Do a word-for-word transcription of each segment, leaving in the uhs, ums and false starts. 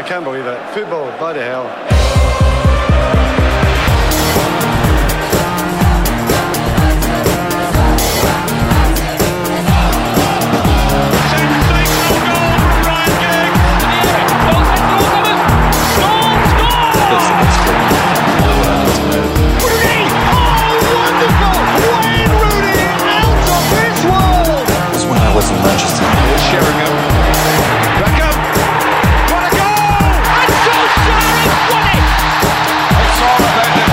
can't believe it. Football, bloody hell. Was in Manchester. Sheringham. Beckham. What a goal! And Solskjaer has won it! It's all about the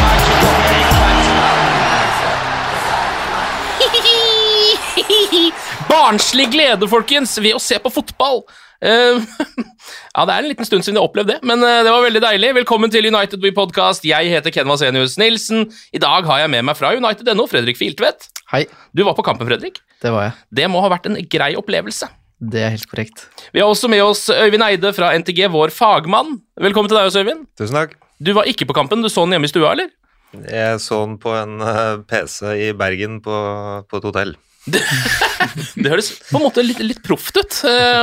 magic of the Barnslig glede, folkens, ved å se på fotball. Uh, ja, det er en liten stund siden jeg opplevde det, men uh, det var veldig deilig. Velkommen til United We Podcast. Jeg heter Ken Vasenius Nilsen. I dag har jeg med meg fra United punkt no, Fredrik Filtvedt. Hei. Du var på kampen, Fredrik. Det var jeg. Det må ha vært en grei opplevelse. Det er helt korrekt. Vi har også med oss Øyvind Eide fra N T G, vår fagmann. Velkommen til deg også, Øyvind. Tusen takk. Du var ikke på kampen, du så den hjemme i stua, eller? Jeg så den på en uh, P C i Bergen på, på et hotell. Det, det høres på en måte litt, litt proft ut.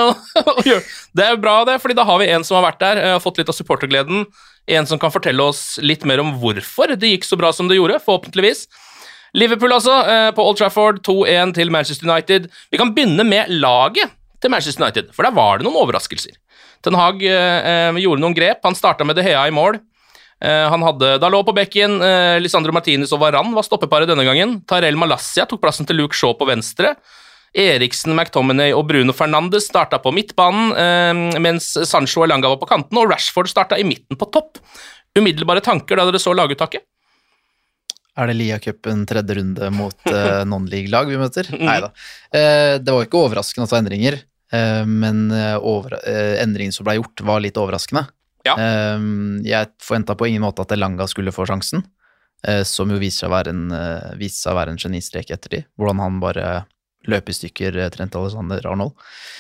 Det er bra det, fordi da har vi en som har vært der, har fått litt av supportergleden. En som kan fortelle oss litt mer om hvorfor det gikk så bra som det gjorde, forhåpentligvis. Liverpool altså, på Old Trafford, to en til Manchester United. Vi kan begynne med laget til Manchester United, for der var det noen overraskelser. Ten Hag eh, gjorde noen grep, han startet med De Gea i mål. Eh, han hadde Dalot på bekken, eh, Lisandro Martinez og Varane var stoppeparet denne gangen. Tyrell Malacia tok plassen til Luke Shaw på venstre. Eriksen, McTominay og Bruno Fernandes startet på midtbanen, eh, mens Sancho og Elanga var på kanten, og Rashford startet i midten på topp. Umiddelbare tanker da dere så laguttaket? Er det Lia-cupen tredje runde mot uh, non-league-lag vi møter? Mm. Neida. Uh, det var ikke overraskende at det var endringer, uh, men uh, over, uh, endringen som ble gjort var litt overraskende. Ja. Uh, jeg forventet på ingen måte at Elanga skulle få sjansen, uh, som jo viser seg å være en, uh, viser seg å være en genistrek etter de, hvordan han bare løp i stykker uh, Trent Alexander-Arnold.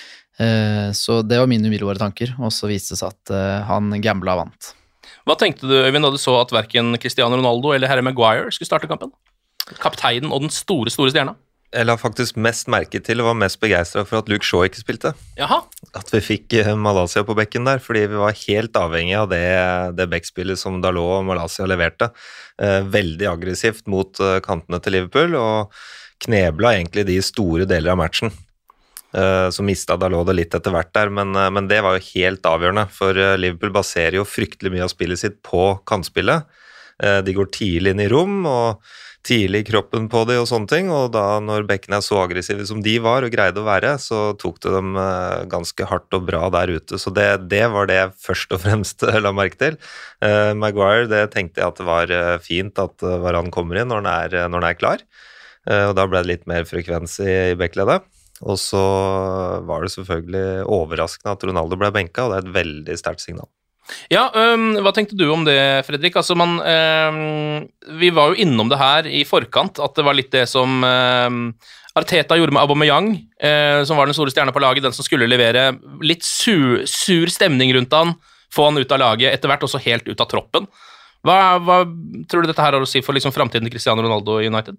Uh, så det var mine umiddelbare tanker, og så viste det seg at uh, han gambla vant. Hva tenkte du, Øyvind, da du så at hverken Cristiano Ronaldo eller Harry Maguire skulle starte kampen? Kapteinen og den store, store stjerna. Jeg la faktisk mest merke til og var mest begeistret for at Luke Shaw ikke spilte. Jaha. At vi fikk Malacia på bekken der, fordi vi var helt avhengig av det, det bekkspillet som Dalot og Malacia leverte. Veldig aggressivt mot kantene til Liverpool, og knebla egentlig de store deler av matchen. Uh, så mistet Dalot det litt etter hvert der, men, uh, men det var jo helt avgjørende, for uh, Liverpool baserer jo fryktelig mye av spillet sitt på kantspillet. Uh, de går tidlig inn i rom, og tidlig i kroppen på de og sånne ting, og da når bekkene er så aggressive som de var og greide å være, så tok det dem uh, ganske hardt og bra der ute, så det, det var det jeg først og fremst la merke til. Uh, Maguire, det tenkte jeg at det var uh, fint at uh, Varane kommer inn når den er, uh, når den er klar, uh, og da ble det litt mer frekvens i, i bekkledet. Og så var det selvfølgelig overraskende at Ronaldo ble benka, og det er et veldig sterkt signal. Ja, øhm, hva tenkte du om det, Fredrik? Altså, man, øhm, vi var jo innom det her i forkant, at det var litt det som øhm, Arteta gjorde med Aubameyang, øh, som var den store stjerna på laget, den som skulle levere litt sur, sur stemning rundt han, få han ut av laget, etter hvert også helt ut av troppen. Hva, hva tror du dette her har å si for liksom, fremtiden til Cristiano Ronaldo i United?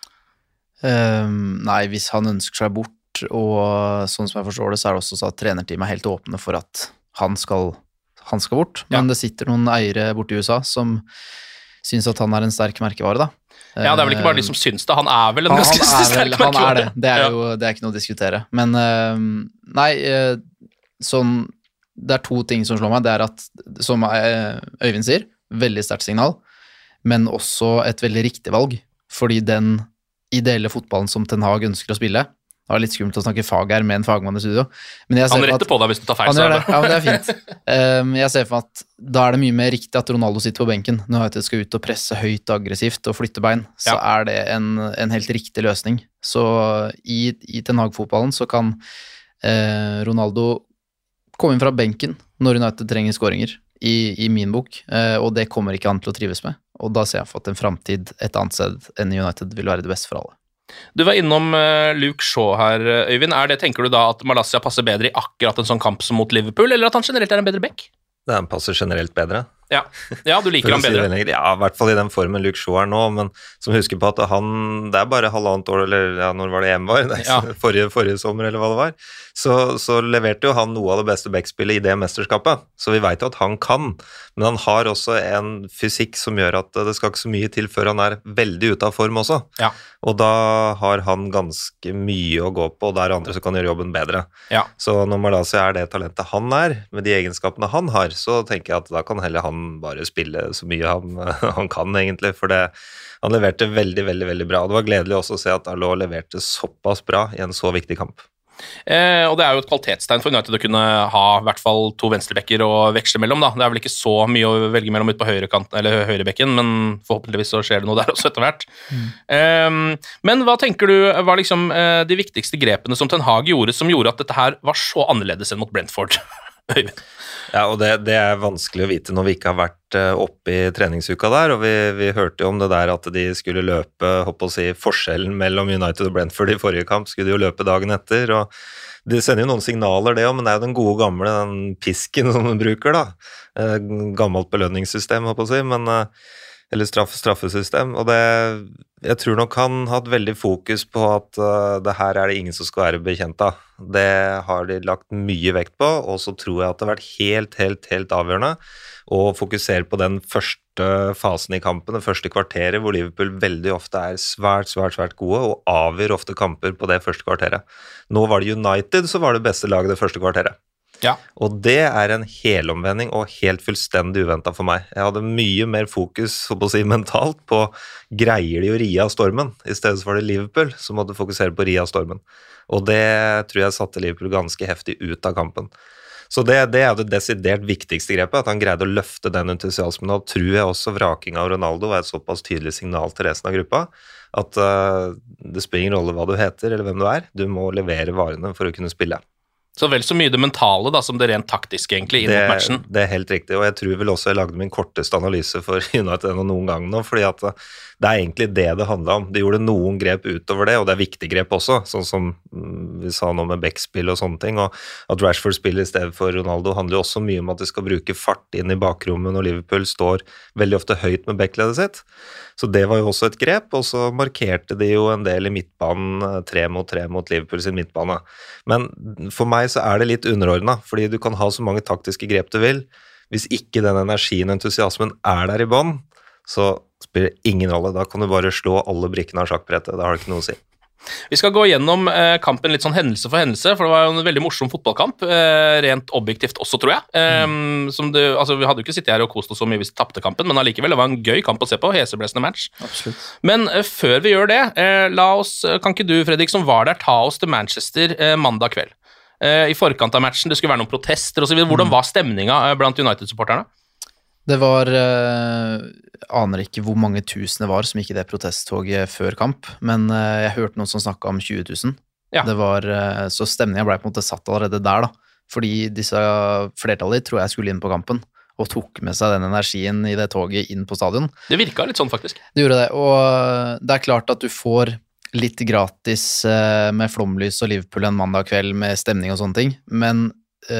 Um, nei, hvis han ønsker seg bort, og sånn som jeg forstår det, så er det også så at trenerteamet er helt åpne for at han skal, han skal bort, men ja. Det sitter noen eiere borte i U S A som synes at han er en sterk merkevare da. Ja, det er vel ikke bare de som synes det, han er vel en ganske han, han sterk vel, merkevare. Han er det, det er jo det er ikke noe å diskutere, men uh, nei, uh, sånn, det er to ting som slår meg, det er at, som Øyvind sier, veldig sterkt signal, men også et veldig riktig valg, fordi den ideelle fotballen som Ten Hag ønsker å spille. Det var litt skummelt å snakke fag her med en fagmann i studio. Men jeg ser han retter at, på deg hvis du tar feil. Han gjør det, ja, men det er fint. Um, jeg ser for meg at da er det mye mer riktig at Ronaldo sitter på benken. Når United skal ut og presse høyt og aggressivt og flytte bein, så ja. Er det en, en helt riktig løsning. Så i, i Ten Hag-fotballen så kan uh, Ronaldo komme inn fra benken når United trenger skåringer, i, i min bok, uh, og det kommer ikke han til å trives med. Og da ser jeg for at en fremtid et annet sted enn United vil være det beste for alle. Du var innom uh, Luke Shaw her, Øyvind. Er det, tenker du da at Malacia passer bedre i akkurat en sånn kamp som mot Liverpool, eller at han generelt er en bedre back? Det han passer generelt bedre. Ja, ja du liker ham bedre. Si ja, i hvert fall i den formen Luke Shaw er nå, men som husker på at han, det er bare halvannet år, eller ja, når var det hjemme var, det er ja. forrige, forrige sommer eller hva det var, så, så leverte jo han noe av det beste backspillet i det mesterskapet, så vi vet jo at han kan, men han har også en fysikk som gjør at det skal ikke så mye til før han er veldig ute av form også, ja. og da har han ganske mye å gå på, og det er andre som kan gjøre jobben bedre. Ja. Så når Malaysia er det talentet han er, med de egenskapene han har, så tenker jeg at da kan heller han bare spille så mye han, han kan egentlig, for det, han leverte veldig, veldig, veldig bra. Det var gledelig også å se at Dalot leverte såpass bra i en så viktig kamp. Eh, og det er jo et kvalitetstegn for United å kunne ha i hvert fall to venstrebekker å veksle mellom, da. Det er vel ikke så mye å velge mellom ut på høyrekant, eller høyrebekken, men forhåpentligvis så skjer det noe der også etter hvert. Mm. Eh, men hva tenker du var liksom eh, de viktigste grepene som Ten Hag gjorde, som gjorde at dette her var så annerledes enn mot Brentford? Ja, og det, det er vanskelig å vite når vi ikke har vært oppe i treningsuka der, og vi, vi hørte jo om det der at de skulle løpe, håper å si, forskjellen mellom United og Brentford i forrige kamp, skulle de jo løpe dagen etter, og de sender jo noen signaler det, men det er jo den gode gamle, den pisken som de bruker da, gammelt belønningssystem, håper å si, men eller straff, straffesystem, og det, jeg tror nok han har hatt veldig fokus på at uh, det her er det ingen som skal være bekjent av. Det har de lagt mye vekt på, og så tror jeg at det har vært helt, helt, helt avgjørende å fokusere på den første fasen i kampen, det første kvarteret, hvor Liverpool veldig ofte er svært, svært, svært gode, og avgjør ofte kamper på det første kvarteret. Nå var det United som var det beste laget det første kvarteret. Ja. Og det er en helomvending og helt fullstendig uventet for meg. Jeg hadde mye mer fokus så på å si, mentalt på greier de å ri av stormen, i stedet for det Liverpool som måtte fokusere på å ri av stormen. Og det tror jeg satte Liverpool ganske heftig ut av kampen. Så det, det er det desidert viktigste grepet, at han greide å løfte den entusiasmen, og tror jeg også vraking av Ronaldo var et såpass tydelig signal til resten av gruppa, at uh, det spiller ingen rolle hva du heter eller hvem du er, du må levere varene for å kunne spille. Så vel så mye det mentale da, som det rent taktiske egentlig inn mot matchen. Det er helt riktig, og jeg tror vel også jeg lagde min korteste analyse for United enn noen gang nå, fordi at det er egentlig det det handlet om. De gjorde noen grep utover det, og det er viktige grep også, sånn som vi sa nå med backspill og sånne ting, og at Rashford spiller i stedet for Ronaldo handler jo også mye om at de skal bruke fart inn i bakrommet når Liverpool står veldig ofte høyt med backledet sitt. Så det var jo også et grep, og så markerte de jo en del i midtbanen, tre mot tre mot Liverpool sin midtbane. Men for meg så er det litt underordnet, fordi du kan ha så mange taktiske grep du vil. Hvis ikke den energien og entusiasmen er der i bånd, så spiller det ingen rolle. Da kan du bare slå alle brikkene av sjakkbrettet. Da har det ikke noe å si. Vi skal gå gjennom eh, kampen litt sånn hendelse for hendelse, for det var jo en veldig morsom fotballkamp, eh, rent objektivt også, tror jeg. Eh, mm. som det, altså, vi hadde jo ikke sittet her og kost oss så mye hvis vi tappte kampen, men allikevel, det var en gøy kamp å se på, heseblesende match. Absolutt. Men eh, før vi gjør det, eh, la oss, kan ikke du, Fredrik, som var der, ta oss til Manchester eh, mandag kveld? Eh, I forkant av matchen, det skulle være noen protester og så videre. Hvordan var stemninga eh, blant United-supporterne? Det var, eh, aner ikke hvor mange tusen det var som gikk i det protesttoget før kamp, men eh, jeg hørte noen som snakket om tjue tusen. Ja. Det var, eh, så stemningen ble på en måte satt allerede der da, fordi disse flertallet tror jeg skulle inn på kampen, og tok med seg den energien i det toget inn på stadion. Det virket litt sånn faktisk. Det gjorde det, og det er klart at du får litt gratis eh, med flomlys og Liverpool en mandag kveld med stemning og sånne ting, men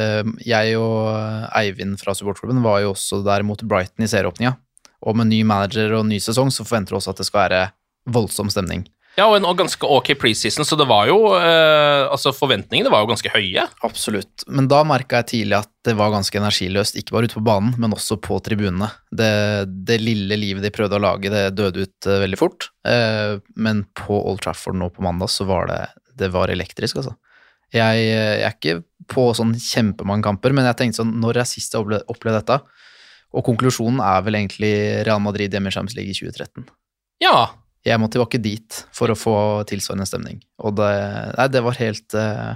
jeg og Eivind fra supportklubben var jo også der mot Brighton i serieåpninga, og med ny manager og ny sesong så forventer vi også at det skal være voldsom stemning. Ja, og en og ganske ok preseason, så det var jo eh, altså forventningene var jo ganske høye. Absolutt, men da merket jeg tidlig at det var ganske energiløst, ikke bare ute på banen, men også på tribunene. Det, det lille livet de prøvde å lage, det døde ut uh, veldig fort, uh, men på Old Trafford nå på mandag så var det, det var elektrisk, altså. Jeg, jeg er ikke på sånn kjempemange kamper, men jeg tenkte sånn, når jeg sist opplevde, opplevde dette, og konklusjonen er vel egentlig Real Madrid hjemme i Champions League i tjue tretten. Ja. Jeg må tilbake dit for å få tilsvarende stemning, og det, nei, det var helt,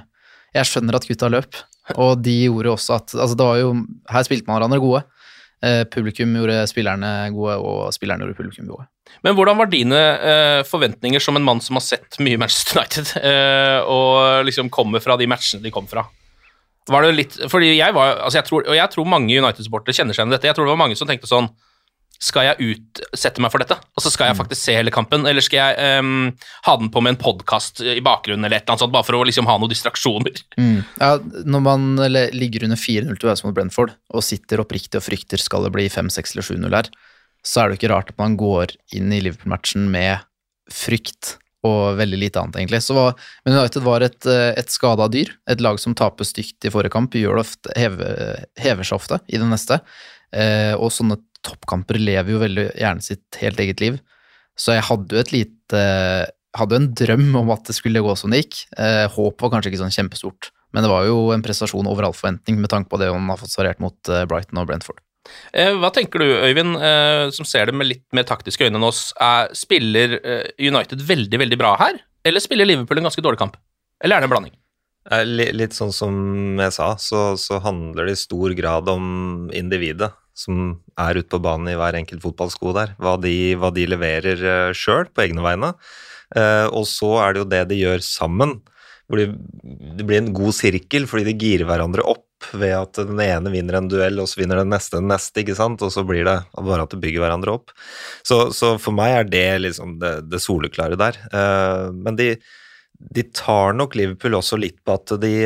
jeg skjønner at gutta løp, og de gjorde også at, altså det var jo, her spilte man hverandre gode, publikum gjorde spillerne gode, og spillerne gjorde publikum gode. Men hvordan var dine eh, forventninger som en mann som har sett mye Manchester United, eh, og liksom kommer fra de matchene de kom fra? Var det litt, fordi jeg var, altså jeg tror, og jeg tror mange United-supportere kjenner seg igjen i dette, jeg tror det var mange som tenkte sånn, skal jeg utsette meg for dette? Altså skal jeg faktisk se hele kampen, eller skal jeg um, ha den på med en podcast i bakgrunnen eller et eller annet sånt, bare for å liksom ha noen distraksjoner? Mm. Ja, når man ligger under fire null til West mot Brentford, og sitter oppriktig og frykter skal det bli fem seks eller sju null her, så er det ikke rart at man går inn i Liverpool-matchen med frykt og veldig lite annet egentlig. Så var, men United var et, et skadet dyr, et lag som taper stygt i forrige kamp, gjør det ofte, hever, hever seg ofte i det neste, eh, og sånne toppkamper lever jo veldig gjerne sitt helt eget liv. Så jeg hadde jo et lite, hadde en drøm om at det skulle gå som det gikk. Eh, håp var kanskje ikke sånn kjempestort, men det var jo en prestasjon over all forventning med tanke på det hun har fått svarert mot Brighton og Brentford. Hva tenker du, Øyvind, som ser det med litt mer taktiske øyne enn oss, er, spiller United veldig, veldig bra her, eller spiller Liverpool en ganske dårlig kamp? Eller er det en blanding? Litt sånn som jeg sa, så, så handler det i stor grad om individet som er ute på banen i hver enkelt fotballsko der, hva de, hva de leverer selv på egne vegne, og så er det jo det de gjør sammen, hvor de, det blir en god sirkel, fordi de girer hverandre opp, ved at den ene vinner en duell, og så vinner den neste den neste, ikke sant? Og så blir det bare at de bygger hverandre opp. Så, så for meg er det liksom det, det soleklare der. Uh, men de, de tar nok Liverpool også litt på at de,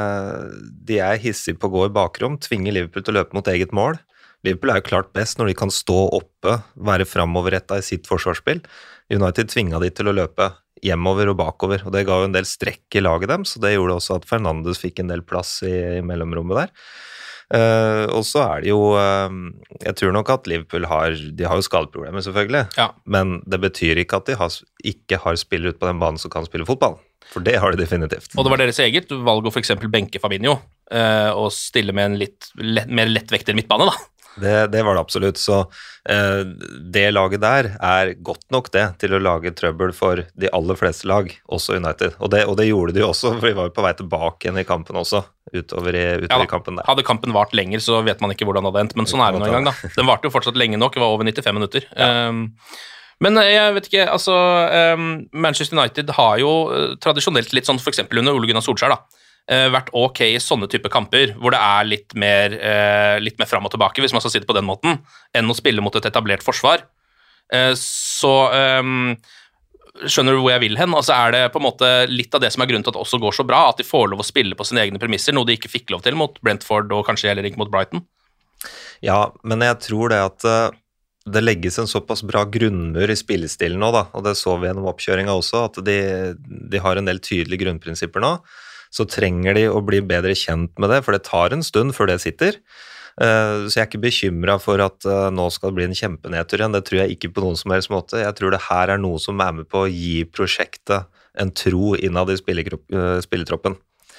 de er hissige på å gå i bakrom, tvinger Liverpool til å løpe mot eget mål. Liverpool er jo klart best når de kan stå oppe, være fremoverrettet i sitt forsvarsspill. United tvinga de til å løpe hjemover og bakover, og det ga jo en del strekk i laget dem, så det gjorde også at Fernandes fikk en del plass i, i mellomrommet der. Uh, og så er det jo, uh, jeg tror nok at Liverpool har, de har jo skadeproblemer selvfølgelig, ja. Men det betyr ikke at de har, ikke har spillere ut på den banen som kan spille fotball, for det har de definitivt. Og det var deres eget valg å for eksempel benke Fabinho, uh, og stille med en litt lett, mer lettvekter midtbane da. Det, det var det absolutt, så eh, det laget der er godt nok det til å lage trøbbel for de aller fleste lag, også United, og det, og det gjorde de også, for de var jo på vei tilbake igjen i kampen også, utover i, utover ja, i kampen der. Hadde kampen vart lenger, så vet man ikke hvordan det hadde endt, men sånn er det nå en gang da. Den varte jo fortsatt lenge nok, det var over nittifem minutter. Ja. Um, men jeg vet ikke, altså um, Manchester United har jo uh, tradisjonelt litt sånn, for eksempel under Ole Gunnar Solskjær da, vært ok i sånne type kamper, hvor det er litt mer, eh, litt mer frem og tilbake, hvis man skal si det på den måten, enn å spille mot et etablert forsvar. Eh, så eh, skjønner du hvor jeg vil hen? Altså er det på en måte litt av det som er grunnen til at det også går så bra, at de får lov å spille på sine egne premisser, noe de ikke fikk lov til mot Brentford og kanskje heller ikke mot Brighton? Ja, men jeg tror det at uh, det legges en såpass bra grunnmur i spillestilen nå, da, og det så vi gjennom oppkjøringa også, at de, de har en del tydelige grunnprinsipper nå, så trenger de å bli bedre kjent med det, for det tar en stund før det sitter. Så jeg er ikke bekymret for at nå skal det bli en kjempenedtur igjen, det tror jeg ikke på noen som helst måte. Jeg tror det her er noe som er med på å gi prosjektet en tro innad i spilletroppen.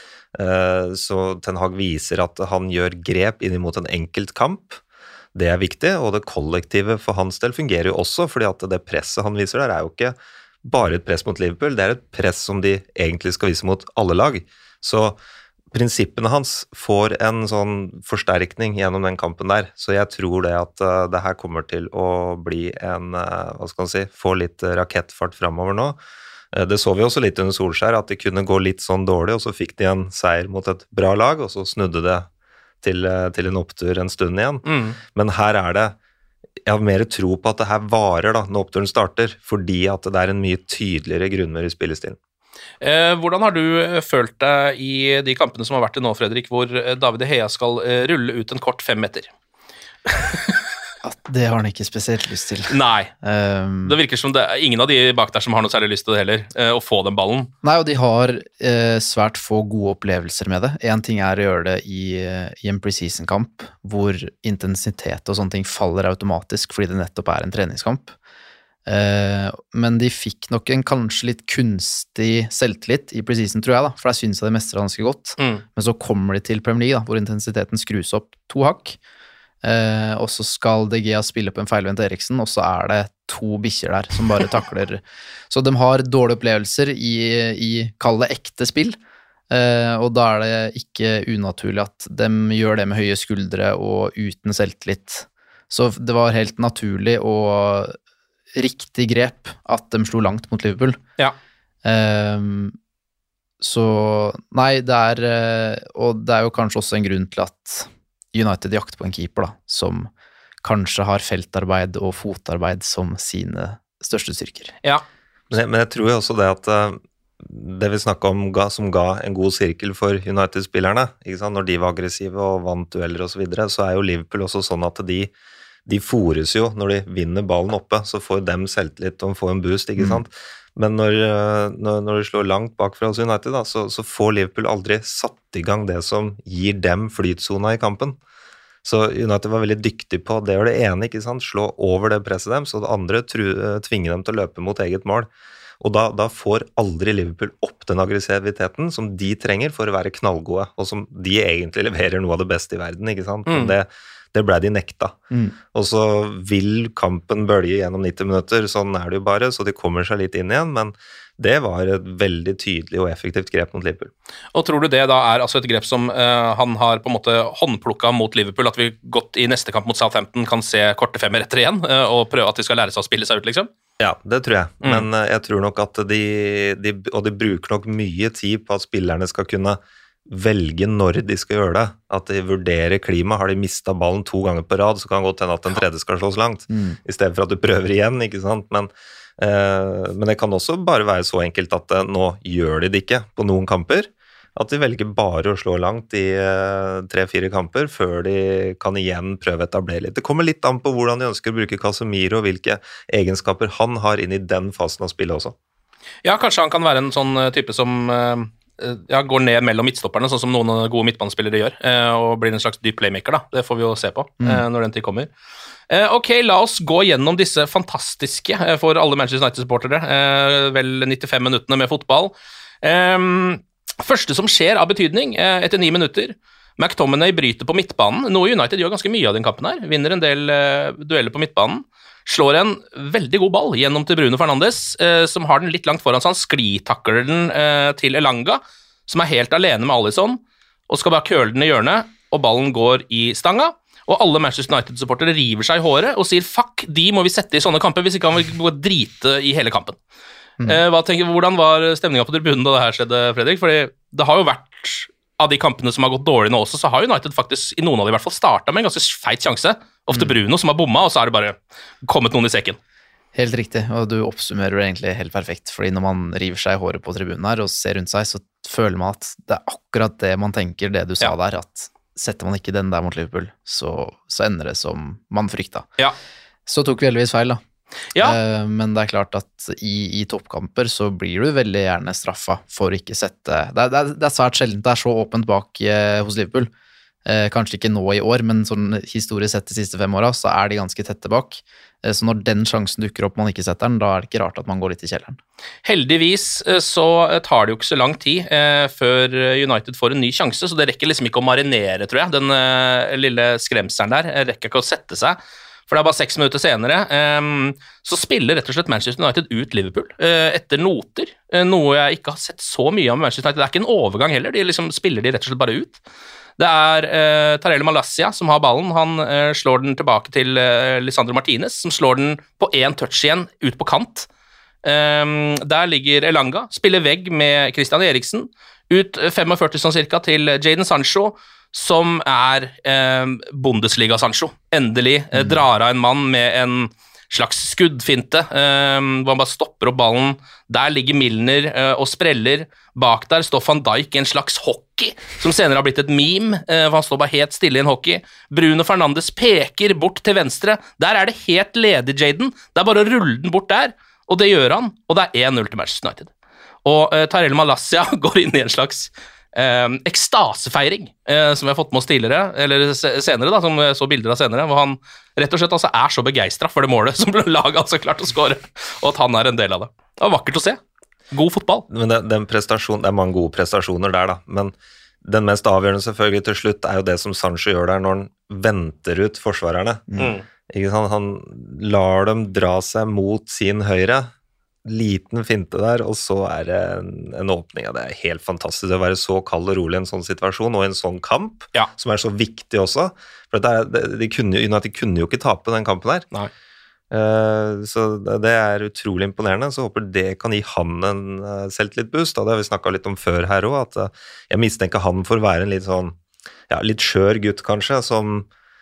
Så Ten Hag viser at han gjør grep inn mot en enkelt kamp. Det er viktig, og det kollektive for hans del fungerer jo også, fordi at det presset han viser der er jo ikke bare et press mot Liverpool, det er et press som de egentlig skal vise mot alle lag. Så prinsippene hans får en sånn forsterkning gjennom den kampen der, så jeg tror det at uh, det her kommer til å bli en, uh, hva skal man si, få litt rakettfart fremover nå. Uh, det så vi også litt under Solskjær, at det kunne gå litt sånn dårlig, og så fikk de en seier mot et bra lag, og så snudde det til, uh, til en opptur en stund igjen. Mm. Men her er det jeg har mer tro på at det her varer da, når oppturen starter, fordi at det er en mye tydeligere grunnmur i spillestilen. Eh, hvordan har du følt deg i de kampene som har vært til nå, Fredrik, hvor David De Gea skal eh, rulle ut en kort fem meter? Det har han ikke spesielt lyst til. Nei, um, det virker som det er ingen av de bak der som har noe særlig lyst til det heller, eh, å få den ballen. Nei, og de har eh, svært få gode opplevelser med det. En ting er å gjøre det i, i en preseason-kamp, hvor intensitet og sånne ting faller automatisk, fordi det nettopp er en treningskamp. Eh, men de fikk nok en kanskje litt kunstig selvtillit i preseason, tror jeg da, for der synes jeg det mestrer ganske godt. Mm. Men så kommer de til Premier League da, hvor intensiteten skrus opp to hakk. Eh, og så skal De Gea spille på en feilvendt Eriksen, og så er det to bikkjer der som bare takler. Så de har dårlige opplevelser i, i kall det ekte spill, eh, og da er det ikke unaturlig at de gjør det med høye skuldre og uten selvtillit. Så det var helt naturlig og riktig grep at de slo langt mot Liverpool. Ja. Eh, så nei, det er, og det er jo kanskje også en grunn til at United jakter på en keeper da, som kanskje har feltarbeid og fotarbeid som sine største styrker. Ja. Men jeg, men jeg tror jo også det at uh, det vi snakket om ga, som ga en god sirkel for United-spillerne, ikke sant? Når de var aggressive og vant dueller og så videre, så er jo Liverpool også sånn at de, de fores jo når de vinner ballen oppe, så får dem selvtillit og får en boost, ikke sant? Mm. Men når, når, når de slår langt bak fra oss United, da, så, så får Liverpool aldri satt i gang det som gir dem flytsona i kampen. Så United var veldig dyktig på det og det ene, ikke sant? Slå over det presset dem, så det andre tru, tvinger dem til å løpe mot eget mål. Og da, da får aldri Liverpool opp den aggressiviteten som de trenger for å være knallgode, og som de egentlig leverer noe av det beste i verden, ikke sant? Men det Det ble de nekta. Mm. Og så vil kampen bølge gjennom nitti minutter, sånn er det jo bare, så de kommer seg litt inn igjen, men det var et veldig tydelig og effektivt grep mot Liverpool. Og tror du det da er altså et grep som uh, han har på en måte håndplukket mot Liverpool, at vi godt i neste kamp mot Southampton kan se korte femmer etter igjen, uh, og prøve at de skal lære seg å spille seg ut, liksom? Ja, det tror jeg, mm. men uh, jeg tror nok at de, de, og de bruker nok mye tid på at spillerne skal kunne velge når de skal gjøre det, at de vurderer klima. Har de mistet ballen to ganger på rad, så kan det godt hende at den tredje skal slås langt, mm. i stedet for at du prøver igjen, ikke sant? Men, eh, men det kan også bare være så enkelt at eh, nå gjør de det ikke på noen kamper, at de velger bare å slå langt i eh, tre-fire kamper, før de kan igjen prøve å etablere litt. Det kommer litt an på hvordan de ønsker å bruke Casemiro, og hvilke egenskaper han har inn i den fasen av spillet også. Ja, kanskje han kan være en sånn type som eh... ja, går ned mellom midtstopperne, sånn som noen gode midtbanespillere gjør, og blir en slags dyp playmaker da, det får vi jo se på mm. når den tid kommer. Ok, la oss gå gjennom disse fantastiske, for alle Manchester United-supportere, vel nittifem minuttene med fotball. Første som skjer av betydning, etter ni minutter, McTominay bryter på midtbanen, noe United gjør ganske mye av den kampen her, vinner en del dueller på midtbanen, slår en veldig god ball gjennom til Bruno Fernandes, eh, som har den litt langt foran, så han sklitakler den eh, til Elanga, som er helt alene med Alisson, og skal bare køle den i hjørnet, og ballen går i stanga, og alle Manchester United-supportere river seg i håret og sier, fuck, de må vi sette i sånne kamper, hvis ikke han vil gå drite i hele kampen. Mm. Eh, hva tenker, hvordan var stemningen på tribunen da det her skjedde, Fredrik? Fordi det har jo vært, av de kampene som har gått dårlig nå også, så har United faktisk, i noen av de i hvert fall, startet med en ganske feit sjanse, ofte Bruno som har bomma, og så er det bare kommet noen i sekken. Helt riktig, og du oppsummerer det egentlig helt perfekt, fordi når man river seg i håret på tribunen her og ser rundt seg, så føler man at det er akkurat det man tenker, det du sa ja. Der, at setter man ikke den der mot Liverpool, så, så ender det som man frykta. Ja. Så tok vi heldigvis feil da. Ja. Uh, men det er klart at i, i toppkamper så blir du veldig gjerne straffa for å ikke sette, det er, det er, det er svært sjelden det er så åpent bak uh, hos Liverpool. Eh, kanskje ikke nå i år, men sånn historisk sett de siste fem åra, så er de ganske tette bak. Eh, så når den sjansen dukker opp, man ikke setter den, da er det ikke rart at man går litt i kjelleren. Heldigvis eh, så tar det jo ikke så lang tid eh, før United får en ny sjanse, så det rekker liksom ikke å marinere, tror jeg. Den eh, lille skremselen der eh, rekker ikke å sette seg. For det er bare seks minutter senere, eh, så spiller rett og slett Manchester United ut Liverpool eh, etter noter. Eh, noe jeg ikke har sett så mye av med Manchester United. Det er ikke en overgang heller, de liksom spiller de rett og slett bare ut. Det er eh, Tarell Malacia som har ballen, han eh, slår den tilbake til eh, Lisandro Martinez, som slår den på én touch igjen, ut på kant. Um, der ligger Elanga, spiller vegg med Christian Eriksen, ut førtifem sånn cirka til Jadon Sancho, som er eh, Bundesliga-Sancho. Endelig eh, drar av en mann med en slags skuddfinte, eh, hvor han bare stopper opp ballen. Der ligger Milner eh, og spreller. Bak der står Van Dijk i en slags hockey, som senere har blitt et meme, eh, for han står bare helt stille i en hockey. Bruno Fernandes peker bort til venstre. Der er det helt ledig, Jadon. Det er bare å rulle den bort der, og det gjør han, og det er én null til Manchester United. Og eh, Tarell Malacia går inn i en slags Eh, ekstasefeiring, eh, som vi har fått med oss tidligere, eller senere da, som jeg så bilder av senere, hvor han rett og slett altså er så begeistret for det målet som laget altså klart å skåre, og at han er en del av det. Det var vakkert å se. God fotball. Men det, den prestasjon, det er mange gode prestasjoner der da, men den mest avgjørende selvfølgelig til slutt er jo det som Sancho gjør der når han venter ut forsvarerne. Mm. Ikke sant? Han lar dem dra seg mot sin høyre, liten finte der, og så er det en, en åpning. Ja, det er helt fantastisk å være så kald og rolig i en sånn situasjon, og i en sånn kamp, ja. Som er så viktig også. For det er, det, de, kunne, de kunne jo ikke tape den kampen her. Nei. Uh, så det, det er utrolig imponerende, så håper det kan gi han en uh, selvtillitboost. Det har vi snakket litt om før her også, at uh, jeg mistenker han for å være en litt sånn, ja, litt skjør gutt kanskje, som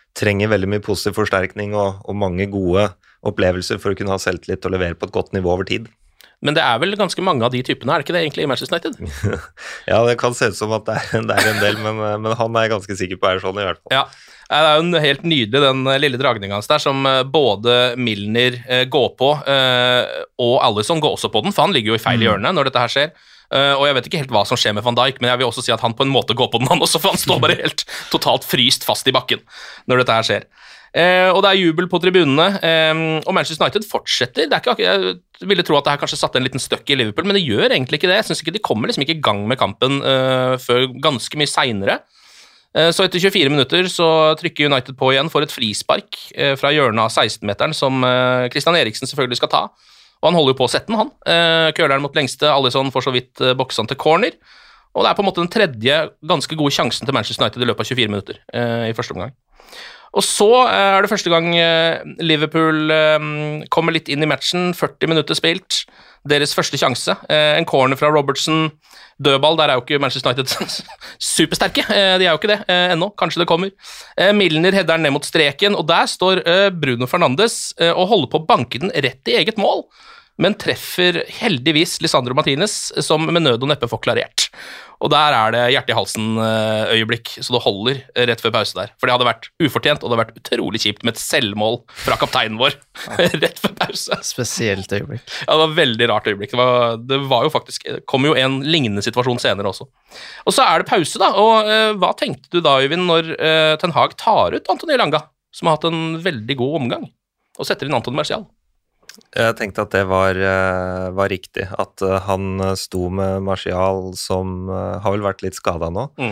trenger veldig mye positiv forsterkning og, og mange gode opplevelser for å kunne ha selvtillit og levere på et godt nivå over tid. Men det er vel ganske mange av de typene, er det ikke det egentlig i Manchester United? Ja, det kan se ut som at det er, det er en del, men, men han er jeg ganske sikker på er sånn i hvert fall. Ja, det er jo en helt nydelig den lille dragningen hans der, som både Milner eh, går på, eh, og Alisson går også på den, for han ligger jo i feil hjørne når dette her skjer. Uh, og jeg vet ikke helt hva som skjer med Van Dijk, men jeg vil også si at han på en måte går på den han også, for han står bare helt totalt fryst fast i bakken når dette her skjer. Uh, og det er jubel på tribunene, um, og Manchester United fortsetter. Det er ikke, jeg ville tro at det her kanskje satte en liten støkk i Liverpool, men det gjør egentlig ikke det. Jeg synes ikke de kommer liksom ikke i gang med kampen uh, før ganske mye senere. Uh, så etter tjuefire minutter så trykker United på igjen for et frispark uh, fra hjørnet av seksten-meteren som uh, Christian Eriksen selvfølgelig skal ta. Og han holder jo på å sette den, han. Eh, Køler mot lengste, Alisson får så vidt eh, boksen til corner. Og det er på en måte den tredje ganske gode sjansen til Manchester United i løpet av tjuefire minutter eh, i første omgang. Og så eh, er det første gang eh, Liverpool eh, kommer litt inn i matchen, førti minutter spilt. Deres første sjanse. Eh, en corner fra Robertson, dødball, der er jo ikke Manchester United supersterke. Eh, de er jo ikke det eh, ennå, kanskje det kommer. Eh, Milner header den ned mot streken, og der står eh, Bruno Fernandes eh, og holder på å banke den rett i eget mål, men treffer heldigvis Lisandro Martinez, som med nød og neppe får klarert. Og der er det hjerte i halsen-øyeblikk, så det holder rett før pause der. For det hadde vært ufortjent, og det hadde vært utrolig kjipt med et selvmål fra kapteinen vår rett før pause. Spesielt øyeblikk. Ja, det var et veldig rart øyeblikk. Det var, det var jo faktisk, det kom jo en lignende situasjon senere også. Og så er det pause da, og uh, hva tenkte du da, Øyvind, når uh, Ten Hag tar ut Anthony Elanga, som har hatt en veldig god omgang, og setter inn Anton Martial? Jeg tenkte at det var, var riktig, at han sto med Martial som har vel vært litt skadet nå, mm.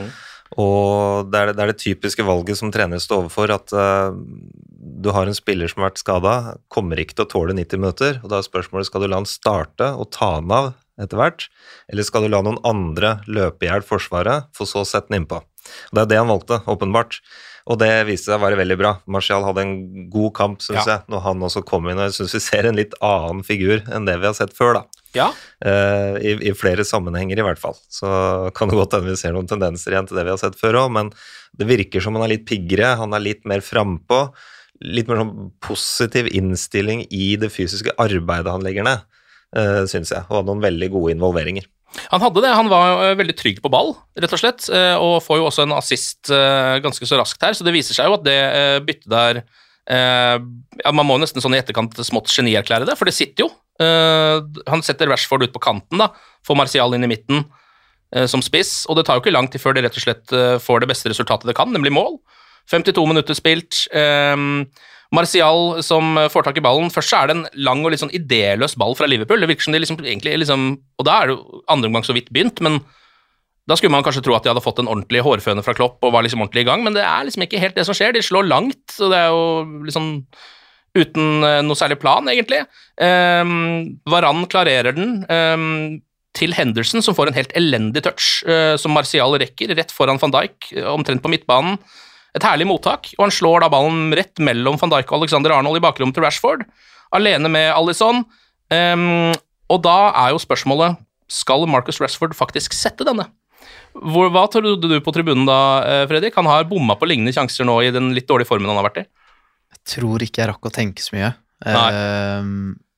og det er det, det er det typiske valget som trener står overfor, at uh, du har en spiller som har vært skadet, kommer ikke til å tåle nitti minutter, og da er spørsmålet, skal du la han starte og ta han av etter hvert, eller skal du la noen andre løpe i hjel forsvaret, for så å sette den innpå? Og det er det han valgte, åpenbart. Og det viste seg å være veldig bra. Martial hadde en god kamp, synes ja. jeg, når han også kom inn, og jeg synes vi ser en litt annen figur enn det vi har sett før, da. Ja. Uh, i, I flere sammenhenger i hvert fall. Så kan det godt hende vi ser noen tendenser igjen til det vi har sett før også, men det virker som han er litt piggere, han er litt mer frempå, litt mer sånn positiv innstilling i det fysiske arbeidet han legger ned, uh, synes jeg, og hadde noen veldig gode involveringer. Han hadde det, han var veldig trygg på ball, rett og slett, og får jo også en assist ganske så raskt her, så det viser seg jo at det byttet der, ja, man må nesten sånn i etterkant smått genierklære det, for det sitter jo. Han setter Rashford ut på kanten da, får Martial inn i midten som spiss, og det tar jo ikke lang tid før det rett og slett får det beste resultatet det kan, nemlig mål. femtito minutter spilt, Martial som får tak i ballen. Først så er det en lang og litt sånn idéløs ball fra Liverpool. Det virker som de liksom, egentlig liksom, og da er det jo andre omgang så vidt begynt, men da skulle man kanskje tro at de hadde fått en ordentlig hårføne fra Klopp og var liksom ordentlig i gang, men det er liksom ikke helt det som skjer. De slår langt, så det er jo liksom uten noe særlig plan, egentlig. Um, Varane klarerer den um, til Henderson, som får en helt elendig touch, uh, som Martial rekker, rett foran Van Dijk, omtrent på midtbanen. Et herlig mottak, og han slår da ballen rett mellom Van Dijk og Alexander Arnold i bakrommet til Rashford, alene med Alisson, um, og da er jo spørsmålet, skal Marcus Rashford faktisk sette denne? Hvor, hva trodde du på tribunen da, Fredrik? Han har bommet på lignende sjanser nå i den litt dårlige formen han har vært i. Jeg tror ikke jeg rakk å tenke så mye. Uh,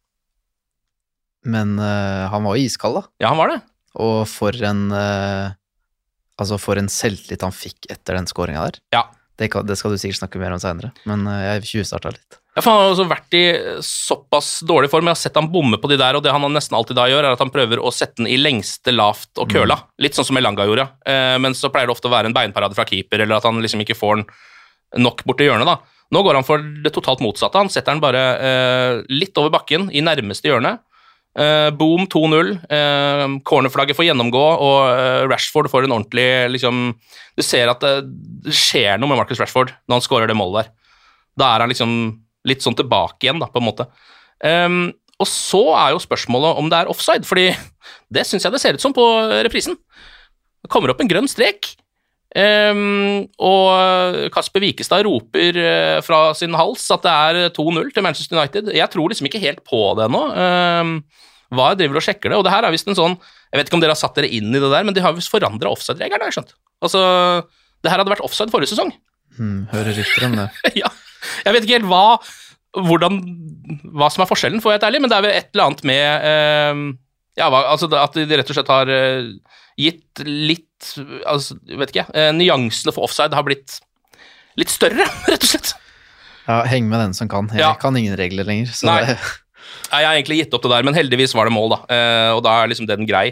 men uh, han var jo iskald da. Ja, han var det. Og for en, uh, altså for en selvtillit han fikk etter den scoringen der. Ja. Det, kan, det skal du sikkert snakke mer om senere, men jeg tjuvstartet litt. Ja, for han har også vært i såpass dårlig form. Jeg har sett han bomme på de der, og det han nesten alltid da gjør, er at han prøver å sette den i lengste lavt og køla. Mm. Litt sånn som Elanga gjorde. Eh, men så pleier det ofte å være en beinparade fra keeper, eller at han liksom ikke får den nok bort til hjørnet da. Nå går han for det totalt motsatte. Han setter den bare eh, litt over bakken, i nærmeste hjørne. Uh, boom, to null, uh, cornerflagget får gjennomgå, og uh, Rashford får en ordentlig, liksom, du ser at det, det skjer noe med Marcus Rashford når han scorer det målet der. Da er han liksom litt sånn tilbake igjen da, på en måte. Um, og så er jo spørsmålet om det er offside, fordi det synes jeg det ser ut som på reprisen. Det kommer opp en grønn strek, um, og Kasper Wikestad roper uh, fra sin hals at det er to null til Manchester United. Jeg tror liksom ikke helt på det nå. Um, hva jeg driver og sjekker det, og det her er vist en sånn, jeg vet ikke om dere har satt dere inn i det der, men de har vist forandret offside-regelen, har jeg skjønt. Altså, det her hadde vært offside forrige sesong. Hmm, hører rykter om det. Ja, jeg vet ikke helt hva, hvordan, hva som er forskjellen, for å være helt ærlig, men det er vel et eller annet med eh, ja, hva, altså at de rett og slett har eh, gitt litt, altså, vet ikke, eh, nyansene for offside har blitt litt større, rett og slett. Ja, heng med den som kan. Jeg Ja. kan ingen regler lenger. Så Nei. det, Nei, jeg har egentlig gitt opp det der, men heldigvis var det mål da, eh, og da er liksom den grei.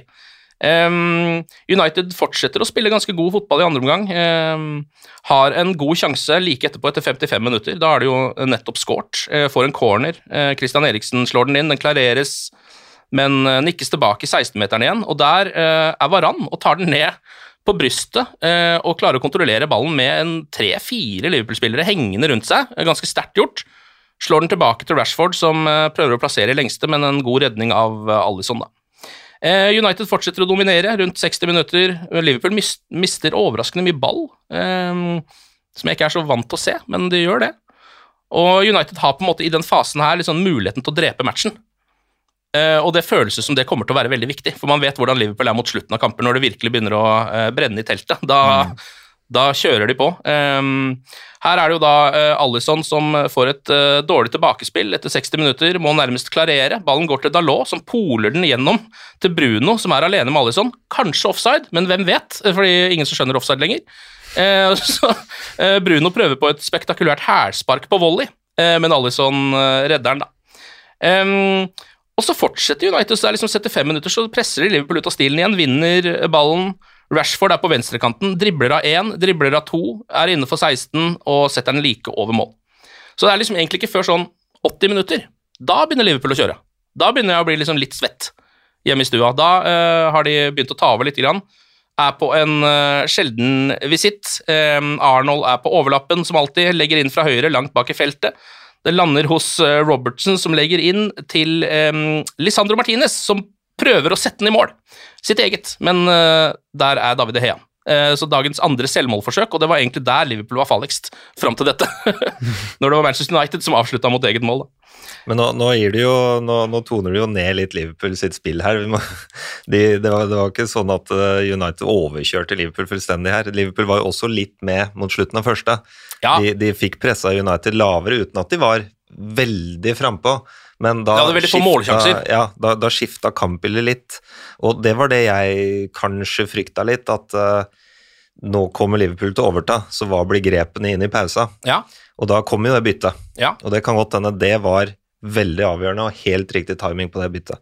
Um, United fortsetter å spille ganske god fotball i andre omgang, um, har en god sjanse like etterpå etter femtifem minutter, da er det jo nettopp skårt, uh, får en corner, uh, Christian Eriksen slår den inn, den klareres, men uh, nikkes tilbake i seksten-meteren igjen, og der uh, er Varane og tar den ned på brystet uh, og klarer å kontrollere ballen med en tre-fire Liverpool-spillere hengende rundt seg, ganske sterkt gjort, slår den tilbake til Rashford som uh, prøver å plassere i lengste, men en god redning av uh, Alisson da. United fortsetter å dominere rundt seksti minutter. Liverpool mister overraskende mye ball, um, som jeg ikke er så vant til å se, men de gjør det. Og United har på en måte i den fasen her liksom muligheten til å drepe matchen. Uh, og det føles som det kommer til å være veldig viktig, for man vet hvordan Liverpool er mot slutten av kampen når det virkelig begynner å uh, brenne i teltet. Da, mm. da kjører de på. Um, her er det jo da uh, Alisson som får et uh, dårlig tilbakespill etter seksti minutter, må nærmest klarere. Ballen går til Dalot, som poler den gjennom til Bruno, som er alene med Alisson. Kanskje offside, men hvem vet, fordi ingen som skjønner offside lenger. Uh, så uh, Bruno prøver på et spektakulært hælspark på volley, uh, men Alisson uh, redder den da. Um, og så fortsetter United, så det er liksom syttifem minutter, så presser de Liverpool ut av stilen igjen, vinner ballen. Rashford er på venstrekanten, dribler av én, dribler av to, er innenfor seksten og setter den like over mål. Så det er liksom egentlig ikke før sånn åtti minutter. Da begynner Liverpool å kjøre. Da begynner jeg å bli liksom litt svett hjemme i stua. Da uh, har de begynt å ta over litt grann. Er på en uh, sjelden visitt. Um, Arnold er på overlappen som alltid, legger inn fra høyre langt bak i feltet. Det lander hos uh, Robertson som legger inn til um, Lisandro Martinez, som prøver å sette den i mål, sitt eget, men uh, der er David De Gea. Uh, så dagens andre selvmålforsøk, og det var egentlig der Liverpool var farligst frem til dette, når det var Manchester United som avsluttet mot eget mål. Da. Men nå, nå, gir det jo, nå, nå toner det jo ned litt Liverpool sitt spill her. Vi må, de, det, var, det var ikke sånn at United overkjørte Liverpool fullstendig her. Liverpool var jo også litt med mot slutten av første. Ja. De, de fikk pressa United lavere uten at de var veldig frempå. Men da, ja, det skifta, ja, da, da skifta kampbildet litt, og det var det jeg kanskje frykta litt, at uh, nå kommer Liverpool til å overta, så hva blir grepene inn i pausa? Ja. Og da kom jo det byttet, ja. og det kan godt hende det var veldig avgjørende og helt riktig timing på det byttet.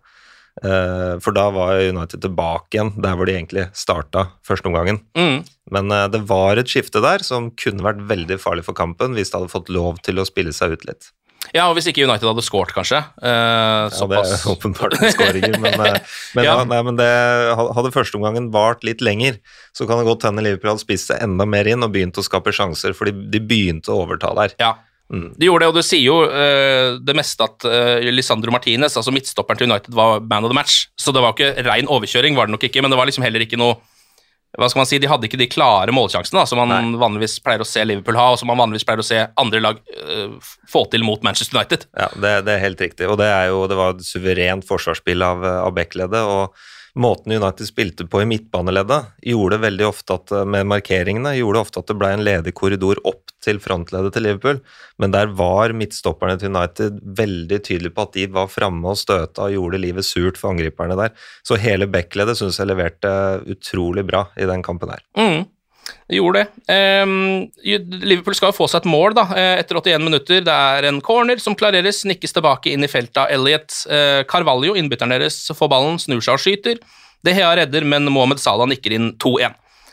Uh, for da var United tilbake igjen, der hvor de egentlig starta første omgangen. Mm. Men uh, det var et skifte der som kunne vært veldig farlig for kampen hvis det hadde fått lov til å spille seg ut litt. Ja, og hvis ikke United hadde skåret, kanskje. Uh, ja, det er åpenbart en skåringer, men, men, ja. nei, men det hadde førsteomgangen vart litt lenger, så kan det godt hende Liverpool hadde spist seg enda mer inn og begynt å skape sjanser, fordi de begynte å overta der. Ja, mm. de gjorde det, og du sier jo uh, det meste at uh, Lisandro Martinez, altså midtstopperen til United, var man of the match, så det var ikke ren overkjøring, var det nok ikke, men det var liksom heller ikke noe, hva skal man si, de hadde ikke de klare målsjansene da, som man Nei. vanligvis pleier å se Liverpool ha, og som man vanligvis pleier å se andre lag uh, få til mot Manchester United. Ja, det, det er helt riktig, og det er jo, det var et suverent forsvarsspill av, av Beck-leddet, og måten United spilte på i midtbaneleddet gjorde veldig ofte at, med markeringene, gjorde ofte at det ble en ledig korridor opp til frontleddet til Liverpool, men der var midtstopperne til United veldig tydelige på at de var fremme og støta og gjorde livet surt for angriperne der. Så hele Beck-leddet synes jeg leverte utrolig bra i den kampen her. Mm. De gjorde det. Um, Liverpool skal jo få seg et mål da, etter åttien minutter. Det er en corner som klareres, nikkes tilbake inn i feltet av Elliot. Uh, Carvalho, innbytteren deres, får ballen, snur seg og skyter. De Gea redder, men Mohamed Salah nikker inn to-en.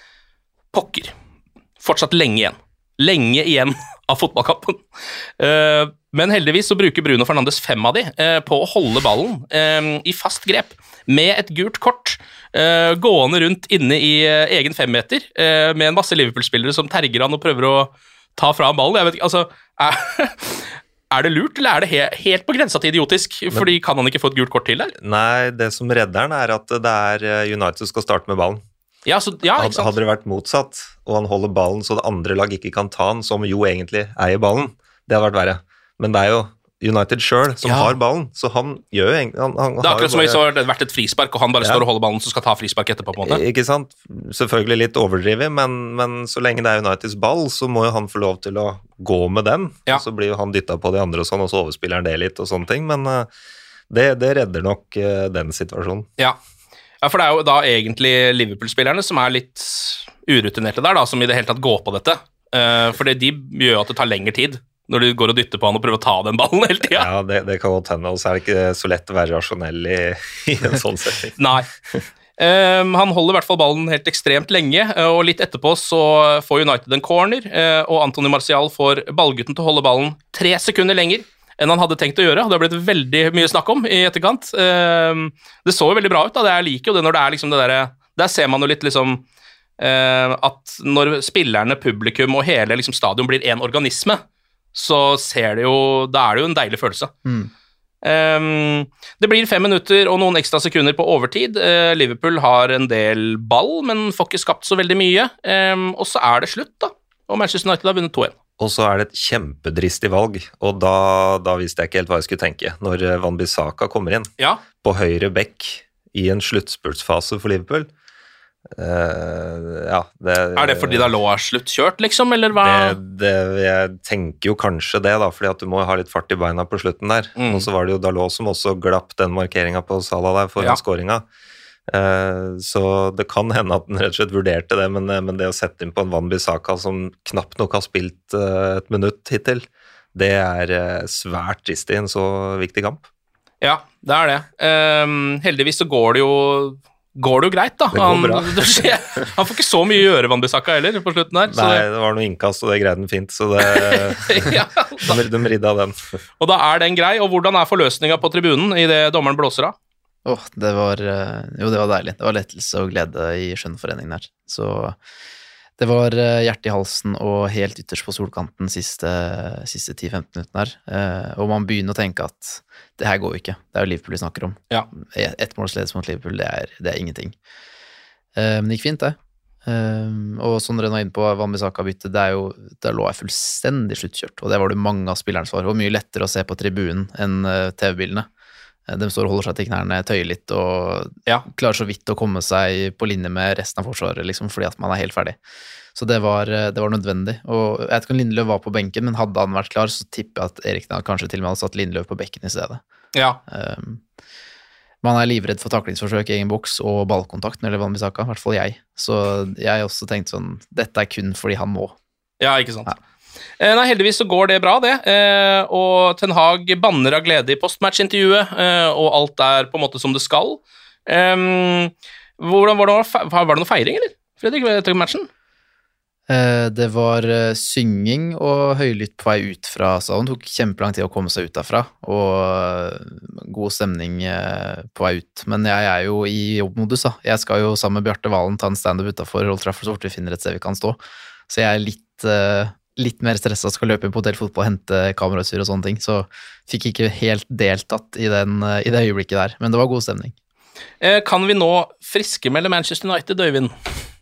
Pokker. Fortsatt lenge igjen. Lenge igjen av fotballkampen. Uh, men heldigvis så bruker Bruno Fernandes fem av de uh, på å holde ballen uh, i fast grep, med et gult kort, uh, gående rundt inne i uh, egen femmeter, uh, med en masse Liverpool-spillere som terger han og prøver å ta fra ballen. Jeg vet ikke, altså, er, er det lurt, eller er det he helt på grensa til idiotisk? Fordi kan han ikke få et gult kort til der? Nei, det som redder han er at det er United som skal starte med ballen. Ja, så, ja, ikke sant? Hadde det vært motsatt, og han holder ballen så det andre lag ikke kan ta han, som jo egentlig eier ballen, det hadde vært verre. Men det er jo United selv som Ja. har ballen, så han gjør jo egentlig han, han Det er har akkurat jo som hvis det bare, har vært et frispark, og han bare Ja. står og holder ballen, så skal ta frispark etterpå, på en måte. Ikke sant? Selvfølgelig litt overdrivet, men, men så lenge det er Uniteds ball, så må jo han få lov til å gå med den, Ja. og så blir jo han dyttet på de andre og sånn, og så overspiller han det litt og sånne ting, men uh, det, det redder nok uh, den situasjonen. Ja. ja, for det er jo da egentlig Liverpool-spillerne som er litt urutinerte der, da, som i det hele tatt går på dette. Uh, for det, de gjør jo at det tar lengre tid når du går og dytter på han og prøver å ta den ballen hele tida. Ja, det, det kan godt hende, og så er det ikke så lett å være rasjonell i, i en sånn setting. Nei. Um, han holder i hvert fall ballen helt ekstremt lenge, uh, og litt etterpå så får United en corner, uh, og Anthony Martial får ballgutten til å holde ballen tre sekunder lenger enn han hadde tenkt å gjøre. Det har blitt veldig mye snakk om i etterkant. Um, det så jo veldig bra ut, da. Det jeg liker jo det når det er liksom det der, der ser man jo litt liksom uh, at når spillerne, publikum og hele liksom stadion blir en organisme, så ser det jo, da er det jo en deilig følelse. Mm. Um, det blir fem minutter og noen ekstra sekunder på overtid. Uh, Liverpool har en del ball, men får ikke skapt så veldig mye. Um, og så er det slutt, da. Og Manchester United har vunnet to en. Og så er det et kjempedristig valg, og da, da visste jeg ikke helt hva jeg skulle tenke. Når Van Bissaka kommer inn Ja, på høyre bekk i en sluttspurtsfase for Liverpool. Uh, ja, det, Er det fordi Dalot er sluttkjørt, liksom, eller hva? Det, det, jeg tenker jo kanskje det, da, fordi at du må ha litt fart i beina på slutten der. Mm. Og så var det jo Dalot som også glapp den markeringen på Salah der foran Ja. skåringa. Uh, så det kan hende at den rett og slett vurderte det, men, men det å sette inn på en Van Bissaka som knapt nok har spilt uh, et minutt hittil, det er uh, svært trist i en så viktig kamp. Ja, det er det. Um, heldigvis så går det jo Går det jo greit, da. Det går Han, bra. det skjer, han får ikke så mye å gjøre, Van Bissaka, heller, på slutten der. Så Nei, det, det var noe innkast, og det greide den fint, så det, ja, da, de, de ridde av den. og da er den grei. Og hvordan er forløsninga på tribunen i det dommeren blåser av? Åh, det var eh, Jo, det var deilig. Det var lettelse og glede i skjønnforeningen der. Så det var eh, hjerte i halsen og helt ytterst på solkanten siste, siste ti til femten minuttene her. Eh, og man begynner å tenke at det her går jo ikke. Det er jo Liverpool vi snakker om. Ja. Ett måls ledelse mot Liverpool, det er, det er ingenting. Eh, men det gikk fint, det. Eh, og sånn dere var inne på Van Bissaka-byttet, det er jo der lå jeg fullstendig sluttkjørt, og det var det mange av spillerne svar. Det var mye lettere å se på tribunen enn uh, T V-bildene. De står og holder seg til knærne, tøyer litt og Ja. klarer så vidt å komme seg på linje med resten av forsvaret, liksom, fordi at man er helt ferdig. Så det var, det var nødvendig. Og jeg vet ikke om Lindeløf var på benken, men hadde han vært klar, så tipper jeg at Eriksen kanskje til og med hadde satt Lindeløf på bekken i stedet. Ja, Um, man er livredd for taklingsforsøk i egen boks og ballkontakt når det gjelder Van Bissaka, i hvert fall jeg. Så jeg også tenkte sånn, dette er kun fordi han må. ja ikke sant. Ja. Eh, nei, heldigvis så går det bra, det. Eh, og Ten Hag banner av glede i postmatch-intervjuet, eh, og alt er på en måte som det skal. Um, hvordan var det, var det noe feiring, eller? Fredrik, etter matchen? Eh, Det var eh, synging og høylytt på vei ut fra salen. Det tok kjempelang tid å komme seg ut derfra, og eh, god stemning eh, på vei ut. Men jeg er jo i jobbmodus, da. Jeg skal jo sammen med Bjarte Valen ta en stand-up utenfor Old Trafford, så fort vi finner et sted vi kan stå. Så jeg er litt, eh, litt mer stresset, skal løpe inn på Hotell Fotball, hente kamerautstyr og sånne ting. Så fikk ikke helt deltatt i, den, eh, i det øyeblikket der, men det var god stemning. Eh, kan vi nå friskemelde Manchester United, Øyvind?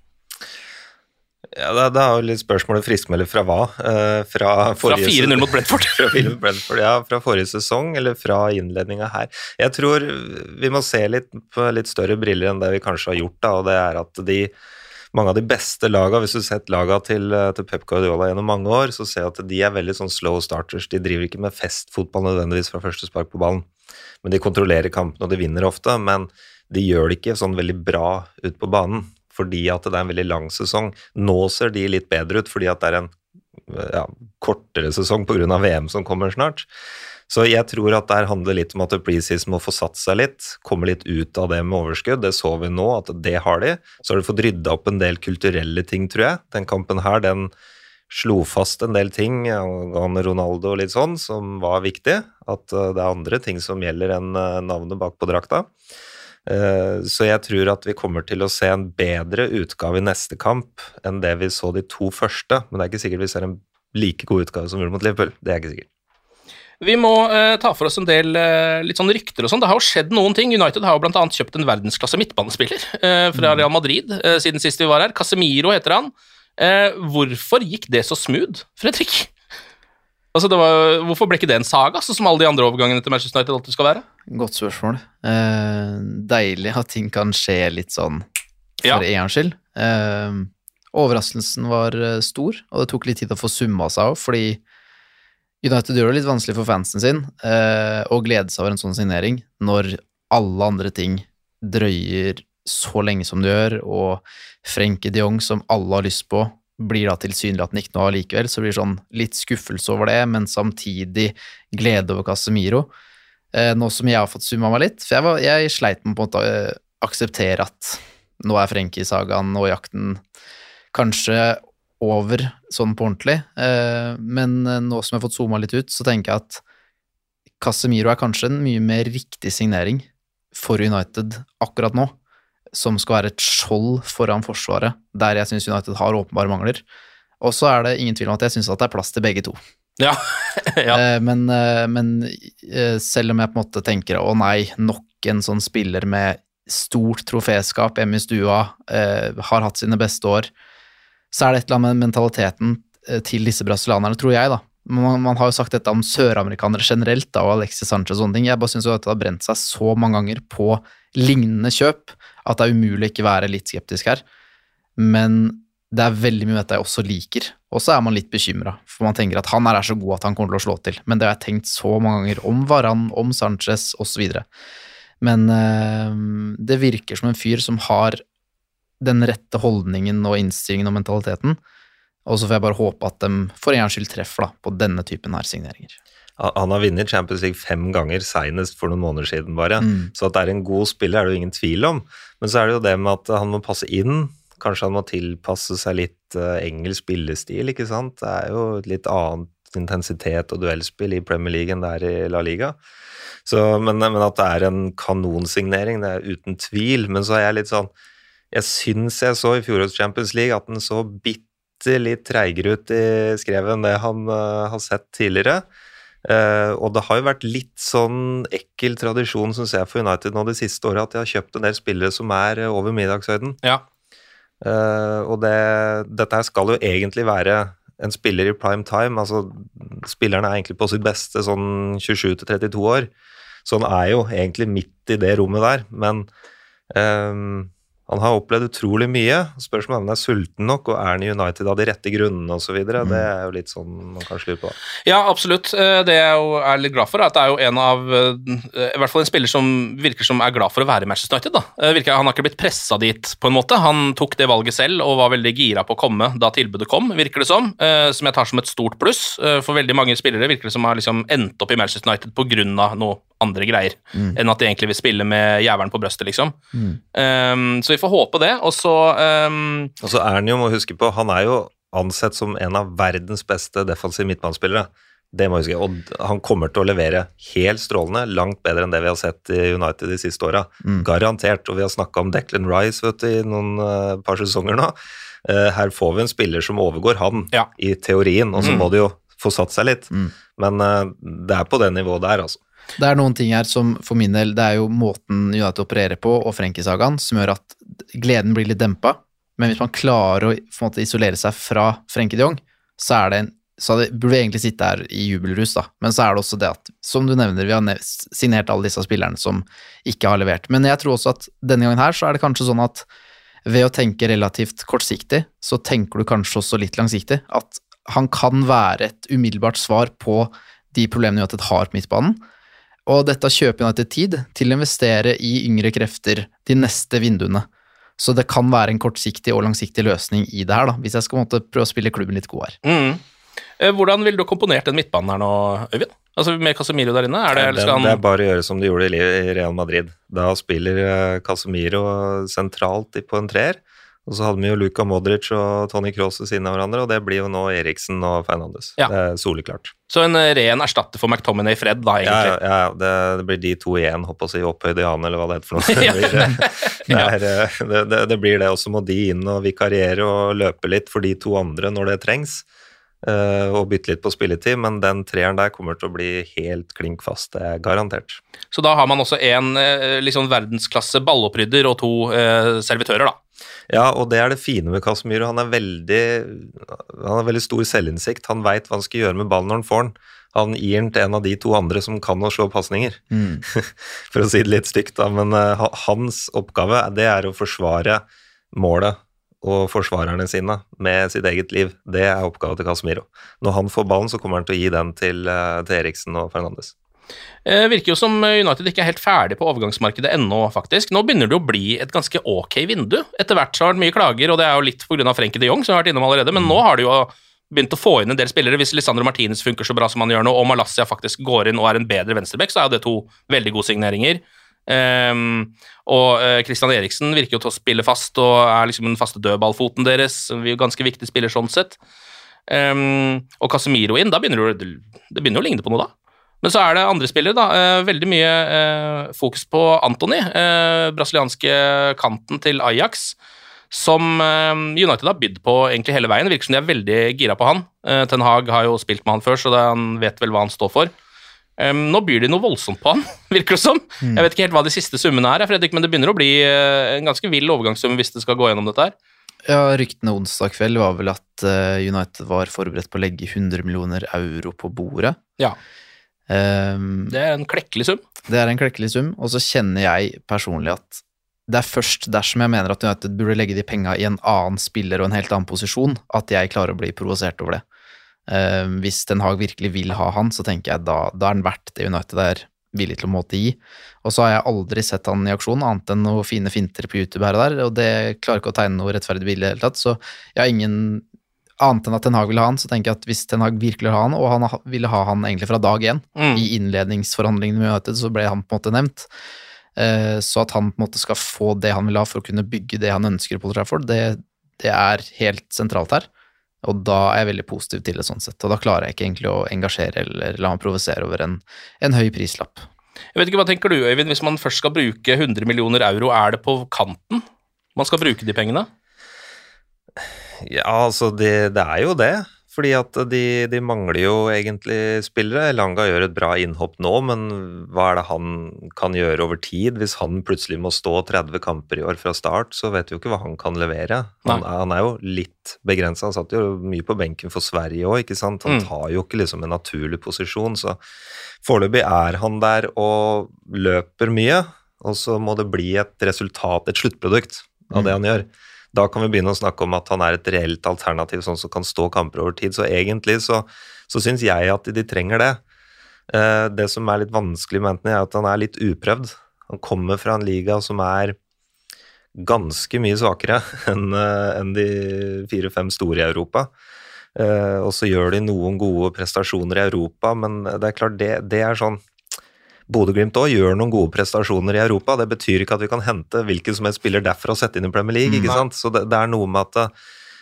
Ja, det, det er jo litt spørsmålet friskmelder fra hva? Eh, fra Fra fire null mot Brentford? fra fire null mot Brentford, ja, fra forrige sesong, eller fra innledninga her. Jeg tror vi må se litt på litt større briller enn det vi kanskje har gjort, da, og det er at de, mange av de beste laga, hvis du har sett laga til, til Pep Guardiola gjennom mange år, så ser jeg at de er veldig sånn slow starters. De driver ikke med festfotball nødvendigvis fra første spark på ballen, men de kontrollerer kampen, og de vinner ofte, men de gjør det ikke sånn veldig bra ut på banen, fordi at det er en veldig lang sesong. Nå ser de litt bedre ut, fordi at det er en ja, kortere sesong på grunn av V M som kommer snart. Så jeg tror at det handler litt om at preseason må få satt seg litt, komme litt ut av det med overskudd. Det så vi nå, at det har de. Så har de fått rydda opp en del kulturelle ting, tror jeg. Den kampen her, den slo fast en del ting, Gane Ronaldo og litt sånn, som var viktig. At det er andre ting som gjelder enn navnet bak på drakta. Så jeg tror at vi kommer til å se en bedre utgave i neste kamp enn det vi så de to første, men det er ikke sikkert vi ser en like god utgave som vi gjorde mot Liverpool. Det er ikke sikkert. Vi må eh, ta for oss en del eh, litt sånn rykter og sånn. Det har jo skjedd noen ting. United har jo blant annet kjøpt en verdensklasse midtbanespiller eh, fra Real Madrid eh, siden sist vi var her. Casemiro heter han. Eh, hvorfor gikk det så smooth, Fredrik? Altså, det var, hvorfor ble ikke det en saga, sånn som alle de andre overgangene til Manchester United alltid skal være? Godt spørsmål. Eh, deilig at ting kan skje litt sånn for Ja. en gangs skyld. Eh, overraskelsen var eh, stor, og det tok litt tid å få summa seg av, fordi United gjør det litt vanskelig for fansen sin eh, å glede seg over en sånn signering når alle andre ting drøyer så lenge som det gjør, og Frenkie de Jong, som alle har lyst på, blir da tilsynelatende ikke noe likevel, så blir det sånn litt skuffelse over det, men samtidig glede over Casemiro. Eh, nå som jeg har fått summa meg litt, for jeg, var, jeg sleit med på en måte å eh, akseptere at nå er Frenkie-sagaen og jakten kanskje over sånn på ordentlig, eh, men nå som jeg har fått zooma litt ut, så tenker jeg at Casemiro er kanskje en mye mer riktig signering for United akkurat nå, som skal være et skjold foran forsvaret, der jeg synes United har åpenbare mangler. Og så er det ingen tvil om at jeg synes at det er plass til begge to. Ja, ja. Eh, men, eh, men eh, selv om jeg på en måte tenker, å nei, nok en sånn spiller med stort troféskap hjemme i stua, eh, har hatt sine beste år, så er det et eller annet med mentaliteten eh, til disse brasilianerne, tror jeg da. Man, man har jo sagt dette om søramerikanere generelt da, og Alexis Sanchez og sånne ting. Jeg bare synes jo at det har brent seg så mange ganger på lignende kjøp, at det er umulig ikke være litt skeptisk her. Men det er veldig mye med dette jeg også liker, og så er man litt bekymret, for man tenker at han er så god at han kommer til å slå til. Men det har jeg tenkt så mange ganger om Varane, om Sanchez, og så videre. Men eh, det virker som en fyr som har den rette holdningen og innstillingen og mentaliteten, og så får jeg bare håpe at de for en gangs skyld treffer da, på denne typen her signeringer. Han har vunnet Champions League fem ganger, senest for noen måneder siden bare, Mm. så at det er en god spiller er det jo ingen tvil om, men så er det jo det med at han må passe inn, kanskje han må tilpasse seg litt uh, engelsk spillestil, ikke sant? Det er jo litt annet intensitet og duellspill i Premier League enn det er i La Liga, så, men, men at det er en kanonsignering, det er uten tvil, men så er jeg litt sånn, jeg synes jeg så i fjorårets Champions League at den så bitte litt treigere ut i skrevet enn det han uh, har sett tidligere, uh, og det har jo vært litt sånn ekkel tradisjon, synes jeg, for United nå de siste årene, at de har kjøpt en del spillere som er uh, over middagshøyden. Ja. Uh, og det, dette her skal jo egentlig være en spiller i prime time, altså spilleren er egentlig på sitt beste sånn tjuesju til trettito år, så han er jo egentlig midt i det rommet der, men um, han har opplevd utrolig mye, spørsmålet er om han er sulten nok, og er han i United av de rette grunnene og så videre, det er jo litt sånn man kan slure på. Ja, absolutt. Det jeg jo er litt glad for, er at det er jo en av, i hvert fall en spiller som virker som er glad for å være i Manchester United, da. Virker, han har ikke blitt presset dit på en måte, han tok det valget selv, og var veldig gira på å komme da tilbudet kom, virker det som, som jeg tar som et stort pluss. For veldig mange spillere virker det som har liksom endt opp i Manchester United på grunn av noe andre greier, mm. enn at de egentlig vil spille med jævelen på brøstet, liksom. Mm. Um, så vi får håpe det, og så... Um... Og så er han jo, må huske på, han er jo ansett som en av verdens beste defensive midtbanespillere. Det må jeg huske, og han kommer til å levere helt strålende, langt bedre enn det vi har sett i United de siste årene. Mm. Garantert, og vi har snakket om Declan Rice, vet du, i noen uh, par sesonger nå. Uh, her får vi en spiller som overgår han, ja. I teorien, og så mm. må det jo få satt seg litt. Mm. Men uh, det er på det nivået der, altså. Det er noen ting her som for min del, det er jo måten United opererer på og Frenkie-sagaen som gjør at gleden blir litt dempet, men hvis man klarer å på en måte isolere seg fra Frenkie de Jong, så er det en, så det burde egentlig sitte her i jubelrus da, men så er det også det at, som du nevner, vi har signert alle disse spillerne som ikke har levert, men jeg tror også at denne gangen her så er det kanskje sånn at ved å tenke relativt kortsiktig, så tenker du kanskje også litt langsiktig, at han kan være et umiddelbart svar på de problemene United har på midtbanen. Og dette kjøper United tid til å investere i yngre krefter de neste vinduene. Så det kan være en kortsiktig og langsiktig løsning i det her, da, hvis jeg skal måtte prøve å spille klubben litt god her. Mm. Hvordan vil du ha komponert den midtbanen her nå, Øyvind? Altså med Casemiro der inne? Er det, det, han... det er bare å gjøre som de gjorde i Real Madrid. Da spiller Casemiro sentralt på en treer, og så hadde vi jo Luka Modric og Toni Kroos ved siden av hverandre, og det blir jo nå Eriksen og Fernandes. Ja. Det er soleklart. Så en ren erstatter for McTominay Fred da, egentlig? Ja, ja det, det blir de to igjen, håper jeg å si, opphøyde Jan, eller hva det heter for noe. Det blir det, det, er, det, det, det blir det, og så må de inn og vikariere og løpe litt for de to andre når det trengs. uh, og bytte litt på spilletid, men den treeren der kommer til å bli helt klink fast, det er garantert. Så da har man også en uh, liksom verdensklasse ballopprydder og to uh, servitører da. Ja, og det er det fine med Casemiro, han er veldig, han har veldig stor selvinnsikt, han vet hva han skal gjøre med ballen når han får den. Han gir den til en av de to andre som kan å slå passninger, mm. for å si det litt stygt da, men uh, hans oppgave det er å forsvare målet og forsvarerne sine med sitt eget liv. Det er oppgave til Casemiro. Når han får ballen, så kommer han til å gi den til, til Eriksen og Fernandes. Det virker jo som United ikke er helt ferdig på overgangsmarkedet ennå, faktisk. Nå begynner det å bli et ganske ok vindu. Etter hvert så har det mye klager, og det er jo litt på grunn av Frenkie de Jong, som har vært innom allerede, men nå har det jo begynt å få inn en del spillere. Hvis Lisandro Martinez funker så bra som han gjør nå, og Malassia faktisk går inn og er en bedre venstrebekk, så er jo det to veldig gode signeringer. Um, og uh, Christian Eriksen virker jo til å spille fast og er liksom den faste dødballfoten deres, ganske viktig spiller sånn sett. Um, og Casemiro inn, da begynner det, det begynner å ligne på noe da. Men så er det andre spillere da, uh, veldig mye uh, fokus på Antony, uh, brasilianske kanten til Ajax, som uh, United har bydd på egentlig hele veien. Det virker som de er veldig gira på han. uh, Ten Hag har jo spilt med han før, så det, han vet vel hva han står for. Um, nå byr de noe voldsomt på han, virker det som. Mm. Jeg vet ikke helt hva de siste summene er, Fredrik, men det begynner å bli uh, en ganske vill overgangssum hvis det skal gå gjennom dette her. Ja, ryktene onsdag kveld var vel at uh, United var forberedt på å legge hundre millioner euro på bordet. Ja, um, det er en klekkelig sum. Det er en klekkelig sum, og så kjenner jeg personlig at det er først dersom jeg mener at United burde legge de penga i en annen spiller og en helt annen posisjon, at jeg klarer å bli provosert over det. Uh, hvis Ten Hag virkelig vil ha han, så tenker jeg da, da er den verdt det United er villig til å måte gi. Og så har jeg aldri sett han i aksjon, annet enn noen fine finter på YouTube her og der, og det klarer ikke å tegne noe rettferdig bilde i hele tatt, så jeg har ingen annet enn at Ten Hag vil ha han, så tenker jeg at hvis Ten Hag virkelig vil ha han, og han ville ha han egentlig fra dag én, mm. i innledningsforhandlingene med United, så ble han på en måte nevnt, uh, så at han på en måte skal få det han vil ha for å kunne bygge det han ønsker på Old Trafford, det, det er helt sentralt her. Og da er jeg veldig positiv til det sånn sett, og da klarer jeg ikke egentlig å engasjere eller la meg provosere over en, en høy prislapp. Jeg vet ikke, hva tenker du, Øyvind, hvis man først skal bruke hundre millioner euro, er det på kanten man skal bruke de pengene? Ja, altså det, det er jo det, fordi at de, de mangler jo egentlig spillere. Elanga gjør et bra innhopp nå, men hva er det han kan gjøre over tid? Hvis han plutselig må stå tretti kamper i år fra start, så vet vi jo ikke hva han kan levere. Han, han er jo litt begrenset, han satt jo mye på benken for Sverige også, ikke sant? Han tar jo ikke liksom en naturlig posisjon, så foreløpig er han der og løper mye, og så må det bli et resultat, et sluttprodukt av det han gjør. Da kan vi begynne å snakke om at han er et reelt alternativ, sånn som kan stå kamper over tid. Så egentlig så, så synes jeg at de trenger det. Eh, det som er litt vanskelig med Antony er at han er litt uprøvd. Han kommer fra en liga som er ganske mye svakere enn, enn de fire-fem store i Europa. Eh, og så gjør de noen gode prestasjoner i Europa, men det er klart det, det er sånn Bodø/Glimt også gjør noen gode prestasjoner i Europa. Det betyr ikke at vi kan hente hvilken som helst spiller derfra og sette inn i Premier League, ikke sant? Så det, det er noe med at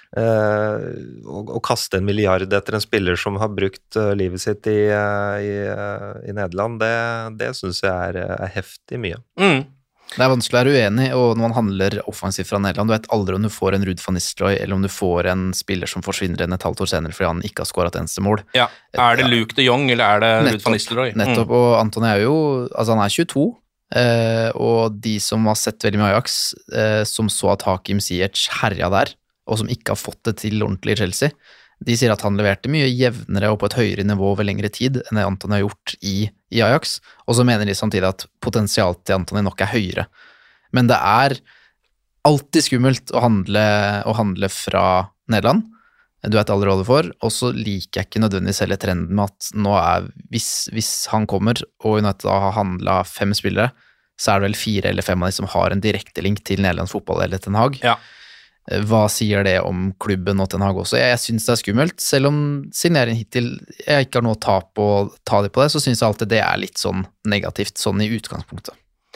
uh, å, å kaste en milliard etter en spiller som har brukt uh, livet sitt i, uh, i, uh, i Nederland, det, det synes jeg er, er heftig mye. Mm. Det er vanskelig å være uenig, og når man handler offensivt fra Nederland, du vet aldri om du får en Ruud van Nistelrooy, eller om du får en spiller som forsvinner en et halvt år senere fordi han ikke har skåret et eneste mål. Ja, er det Luke de Jong, eller er det Ruud van Nistelrooy? Nettopp, og Antony er jo, altså han er tjueto, eh, og de som har sett veldig mye Ajax, eh, som så at Hakim Ziyech herja der, og som ikke har fått det til ordentlig i Chelsea, de sier at han leverte mye jevnere og på et høyere nivå over lengre tid enn det Antony har gjort i, i Ajax, og så mener de samtidig at potensialet til Antony nok er høyere. Men det er alltid skummelt å handle, å handle fra Nederland. Du vet aldri hva du får, og så liker jeg ikke nødvendigvis hele trenden med at nå er, hvis, hvis han kommer, og United har handlet fem spillere, så er det vel fire eller fem av de som har en direkte link til Nederlands fotball eller Ten Hag. Ja. Hva sier det om klubben og Ten Hag også? Jeg, jeg synes det er skummelt, selv om signeringen hittil jeg ikke har noe å ta på å ta det på det, så synes jeg alltid det er litt sånn negativt, sånn i utgangspunktet.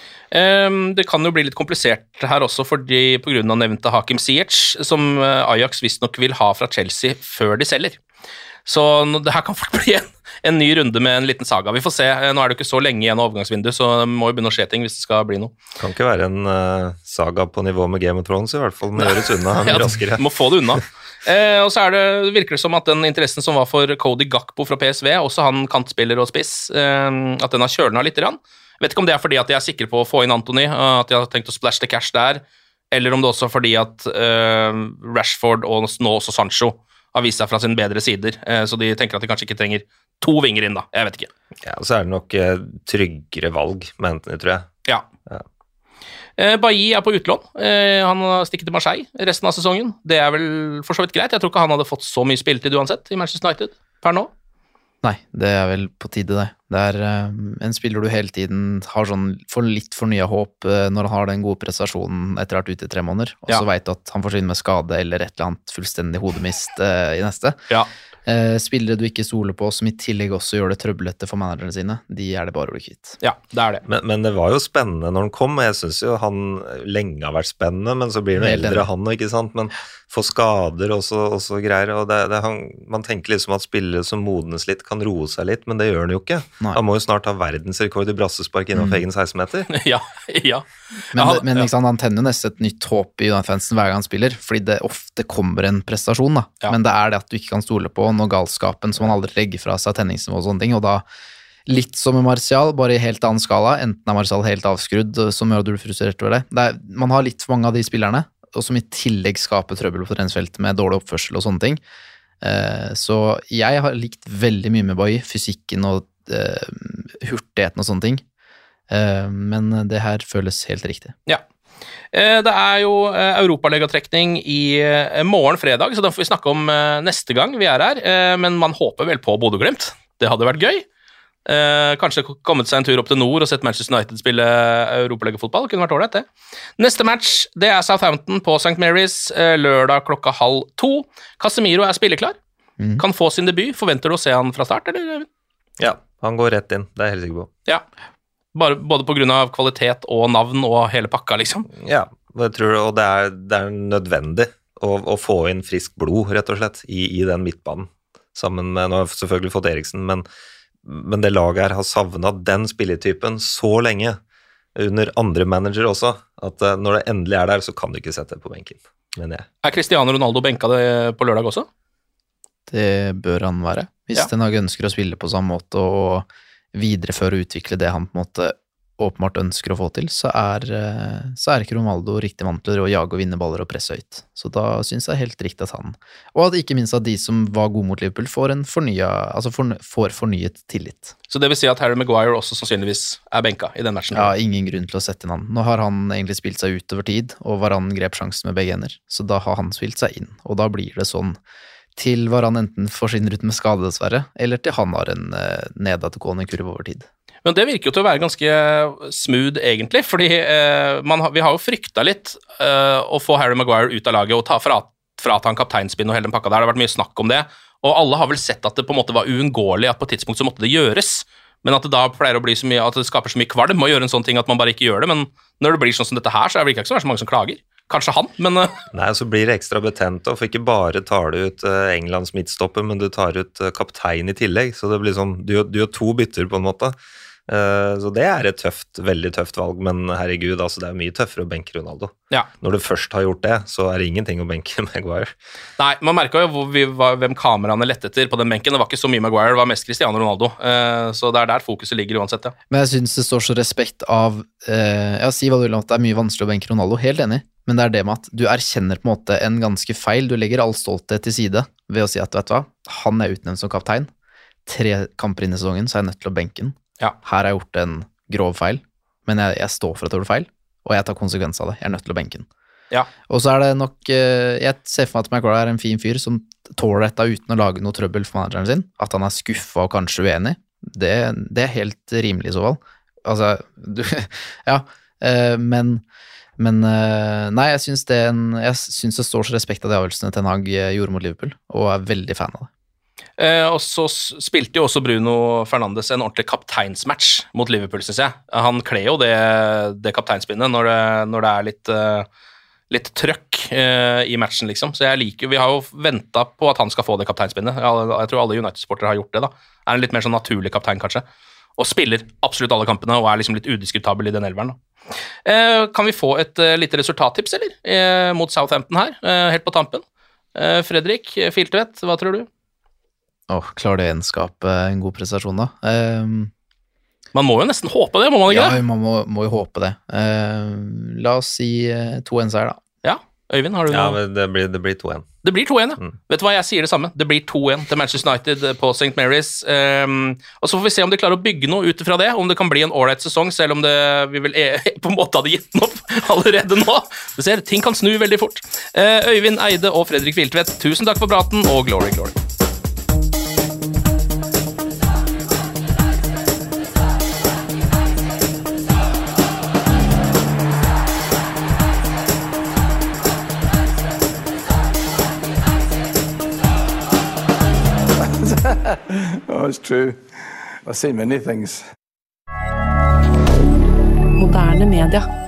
Um, det kan jo bli litt komplisert her også, fordi på grunn av nevnte Hakim Ziyech, som Ajax visst nok vil ha fra Chelsea før de selger. Så nå, det her kan fort bli en, en ny runde med en liten saga. Vi får se. Nå er det jo ikke så lenge igjen av overgangsvinduet, så det må jo begynne å skje ting hvis det skal bli noe. Kan ikke være en uh, saga på nivå med Game of Thrones, i hvert fall. Må gjøres unna mye ja, raskere. Må få det unna. Eh, og så er det, virker det som at den interessen som var for Cody Gakpo fra P S V, også han kantspiller og spiss, eh, at den har kjølna litt grann. Jeg vet ikke om det er fordi at de er sikre på å få inn Antony, at de har tenkt å splash the cash der, eller om det også er fordi at eh, Rashford og nå også Sancho har vist seg fra sine bedre sider, eh, så de tenker at de kanskje ikke trenger to vinger inn da, jeg vet ikke. Ja, og så er det nok eh, tryggere valg med Antony, tror jeg. Ja. Ja. Eh, Bailly er på utlån. Eh, han har stikket til Marseille resten av sesongen. Det er vel for så vidt greit. Jeg tror ikke han hadde fått så mye spilletid uansett i Manchester United per nå. Nei, det er vel på tide det. Det er uh, en spiller du hele tiden har sånn, får litt fornyet håp uh, når han har den gode prestasjonen etter å ha vært ute i tre måneder, og så Ja. vet du at han forsvinner med skade eller et eller annet fullstendig hodemist uh, i neste. Ja. Uh, spillere du ikke stoler på, som i tillegg også gjør det trøblete for managerne sine, de er det bare å bli kvitt. Ja, det er det. Men, men det var jo spennende når han kom, og jeg synes jo han lenge har vært spennende, men så blir han Helt eldre enig. han, ikke sant? Men får skader og så, og så greier, og det, det, han, man tenker liksom at spillere som modnes litt kan roe seg litt, men det gjør han jo ikke. Nei. Han må jo snart ha verdensrekord i brassespark innenfor egen seksten meter. ja, ja. Men, Ja, det, men ja. ikke sant, han tenner jo nesten et nytt håp i United-fansen hver gang han spiller, fordi det ofte kommer en prestasjon, da. Ja. Men det er det at du ikke kan stole på noe galskapen som han aldri legger fra seg tenningsnivå og sånne ting, og da litt som med Martial, bare i helt annen skala, enten er Martial helt avskrudd, som gjør at du blir frustrert over det. det er, man har litt for mange av de spillerne, og som i tillegg skaper trøbbel på treningsfeltet med dårlig oppførsel og sånne ting. Eh, så jeg har likt veldig mye med Bailly, fysikken og eh, hurtigheten og sånne ting. Eh, men det her føles helt riktig. Ja. Eh, Det er jo eh, Europaligatrekning i eh, morgen fredag, så den får vi snakke om eh, neste gang vi er her, eh, men man håper vel på Bodø/Glimt. Det hadde vært gøy. Eh, kanskje kommet seg en tur opp til nord og sett Manchester United spille Europaligafotball. Kunne vært ålreit, det. Neste match, det er Southampton på Saint Mary's, eh, lørdag klokka halv to. Casemiro er spilleklar. Mhm. Kan få sin debut. Forventer du å se han fra start, eller? Ja, han går rett inn, det er jeg helt sikker på. Ja. Bare, både på grunn av kvalitet og navn og hele pakka, liksom. Ja, og jeg tror, og det er, det er nødvendig å, å få inn frisk blod, rett og slett, i, i den midtbanen. Sammen med, nå har jeg selvfølgelig fått Eriksen, men men det laget her har savnet den spilletypen så lenge, under andre manager også, at når det endelig er der, så kan du ikke sette det på benken, mener jeg. Er Cristiano Ronaldo benka det på lørdag også? Det bør han være. Hvis Ja. den har ønsker å spille på samme måte og videreføre og utvikle det han på en måte åpenbart ønsker å få til, så er, eh, så er ikke Ronaldo riktig vant til å jage og vinne baller og presse høyt. Så da synes jeg helt riktig at han, og at ikke minst at de som var gode mot Liverpool, får en fornya, altså for, får fornyet tillit. Så det vil si at Harry Maguire også sannsynligvis er benka i den matchen? Ja, ingen grunn til å sette inn han. Nå har han egentlig spilt seg ut over tid, og Varan grep sjansen med begge hender, så da har han spilt seg inn, og da blir det sånn til Varan enten forsvinner ut med skade dessverre, eller til han har en eh, nedadgående kurve over tid. Men det virker jo til å være ganske smooth, egentlig, fordi eh, man, har- vi har jo frykta litt eh, å få Harry Maguire ut av laget og ta fra, frata han kapteinspinn og hele den pakka der. Det har vært mye snakk om det, og alle har vel sett at det på en måte var uunngåelig at på et tidspunkt så måtte det gjøres, men at det da pleier å bli så mye, at det skaper så mye kvalm å gjøre en sånn ting at man bare ikke gjør det, men når det blir sånn som dette her, så er det ikke så mange som klager. Kanskje han, men eh, Nei, så blir det ekstra betent, og for ikke bare tar du ut eh, Englands midtstopper, men du tar ut eh, kaptein i tillegg, så det blir sånn, du, gjør- du gjør to bytter på en måte. Eh, så det er et tøft, veldig tøft valg, men herregud, altså det er mye tøffere å benke Ronaldo. ja. Når du først har gjort det, så er det ingenting å benke Maguire. Nei, man merka jo hvor vi var, hvem kameraene lette etter på den benken. Det var ikke så mye Maguire, det var mest Cristiano Ronaldo. Eh, så det er der fokuset ligger uansett, ja. Men jeg synes det står så respekt av eh, ja, si hva du vil om at det er mye vanskelig å benke Ronaldo, helt enig, men det er det med at du erkjenner på en måte en ganske feil, du legger all stolthet til side ved å si at, vet du hva, han er utnevnt som kaptein, tre kamper inn i sesongen, så er jeg nødt til å benke den. Ja. Her har jeg gjort en grov feil, men jeg, jeg står for at jeg gjorde feil, og jeg tar konsekvens av det, jeg er nødt til å benke den. Ja. Og så er det nok, eh, jeg ser for meg at Maguire er en fin fyr som tåler dette uten å lage noe trøbbel for manageren sin, at han er skuffet og kanskje uenig, det, det er helt rimelig i så fall. Altså, du, ja, eh, men, men eh, nei, jeg synes det, er en, jeg synes det står så respekt av de avgjørelsene Ten Hag eh, gjorde mot Liverpool, og er veldig fan av det. Eh, og så s- spilte jo også Bruno Fernandes en ordentlig kapteinsmatch mot Liverpool, synes jeg. Han kler jo det, det kapteinspinnet når det, når det er litt, eh, litt trøkk eh, i matchen, liksom. Så jeg liker, vi har jo ventet på at han skal få det kapteinspinnet. Jeg, jeg tror alle United-sportere har gjort det, da. Er en litt mer sånn naturlig kaptein, kanskje. Og spiller absolutt alle kampene, og er liksom litt udiskutabel i den elveren, da. Eh, kan vi få et uh, lite resultattips, eller? Eh, mot Southampton her, eh, helt på tampen. Eh, Fredrik Filtvedt, hva tror du? Åh, oh, klarer det egenskapet en god prestasjon, da? Um... Man må jo nesten håpe det, må man ikke ja, det? Ja, man må, må jo håpe det. Uh, la oss si uh, to en seier, da. Ja, Øyvind, har du ja, noe? Ja, det blir, det blir to en. Det blir to en, ja. Mm. Vet du hva, jeg sier det samme. Det blir to en til Manchester United på Saint Mary's. Um, og så får vi se om de klarer å bygge noe ut fra det, om det kan bli en ålreit sesong, selv om det, vi vel er, på en måte hadde gitt den opp allerede nå. Du ser, ting kan snu veldig fort. Uh, Øyvind Eide og Fredrik Filtvedt, tusen takk for praten, og glory, glory. Oh, it's true. I've seen many things. Moderne media.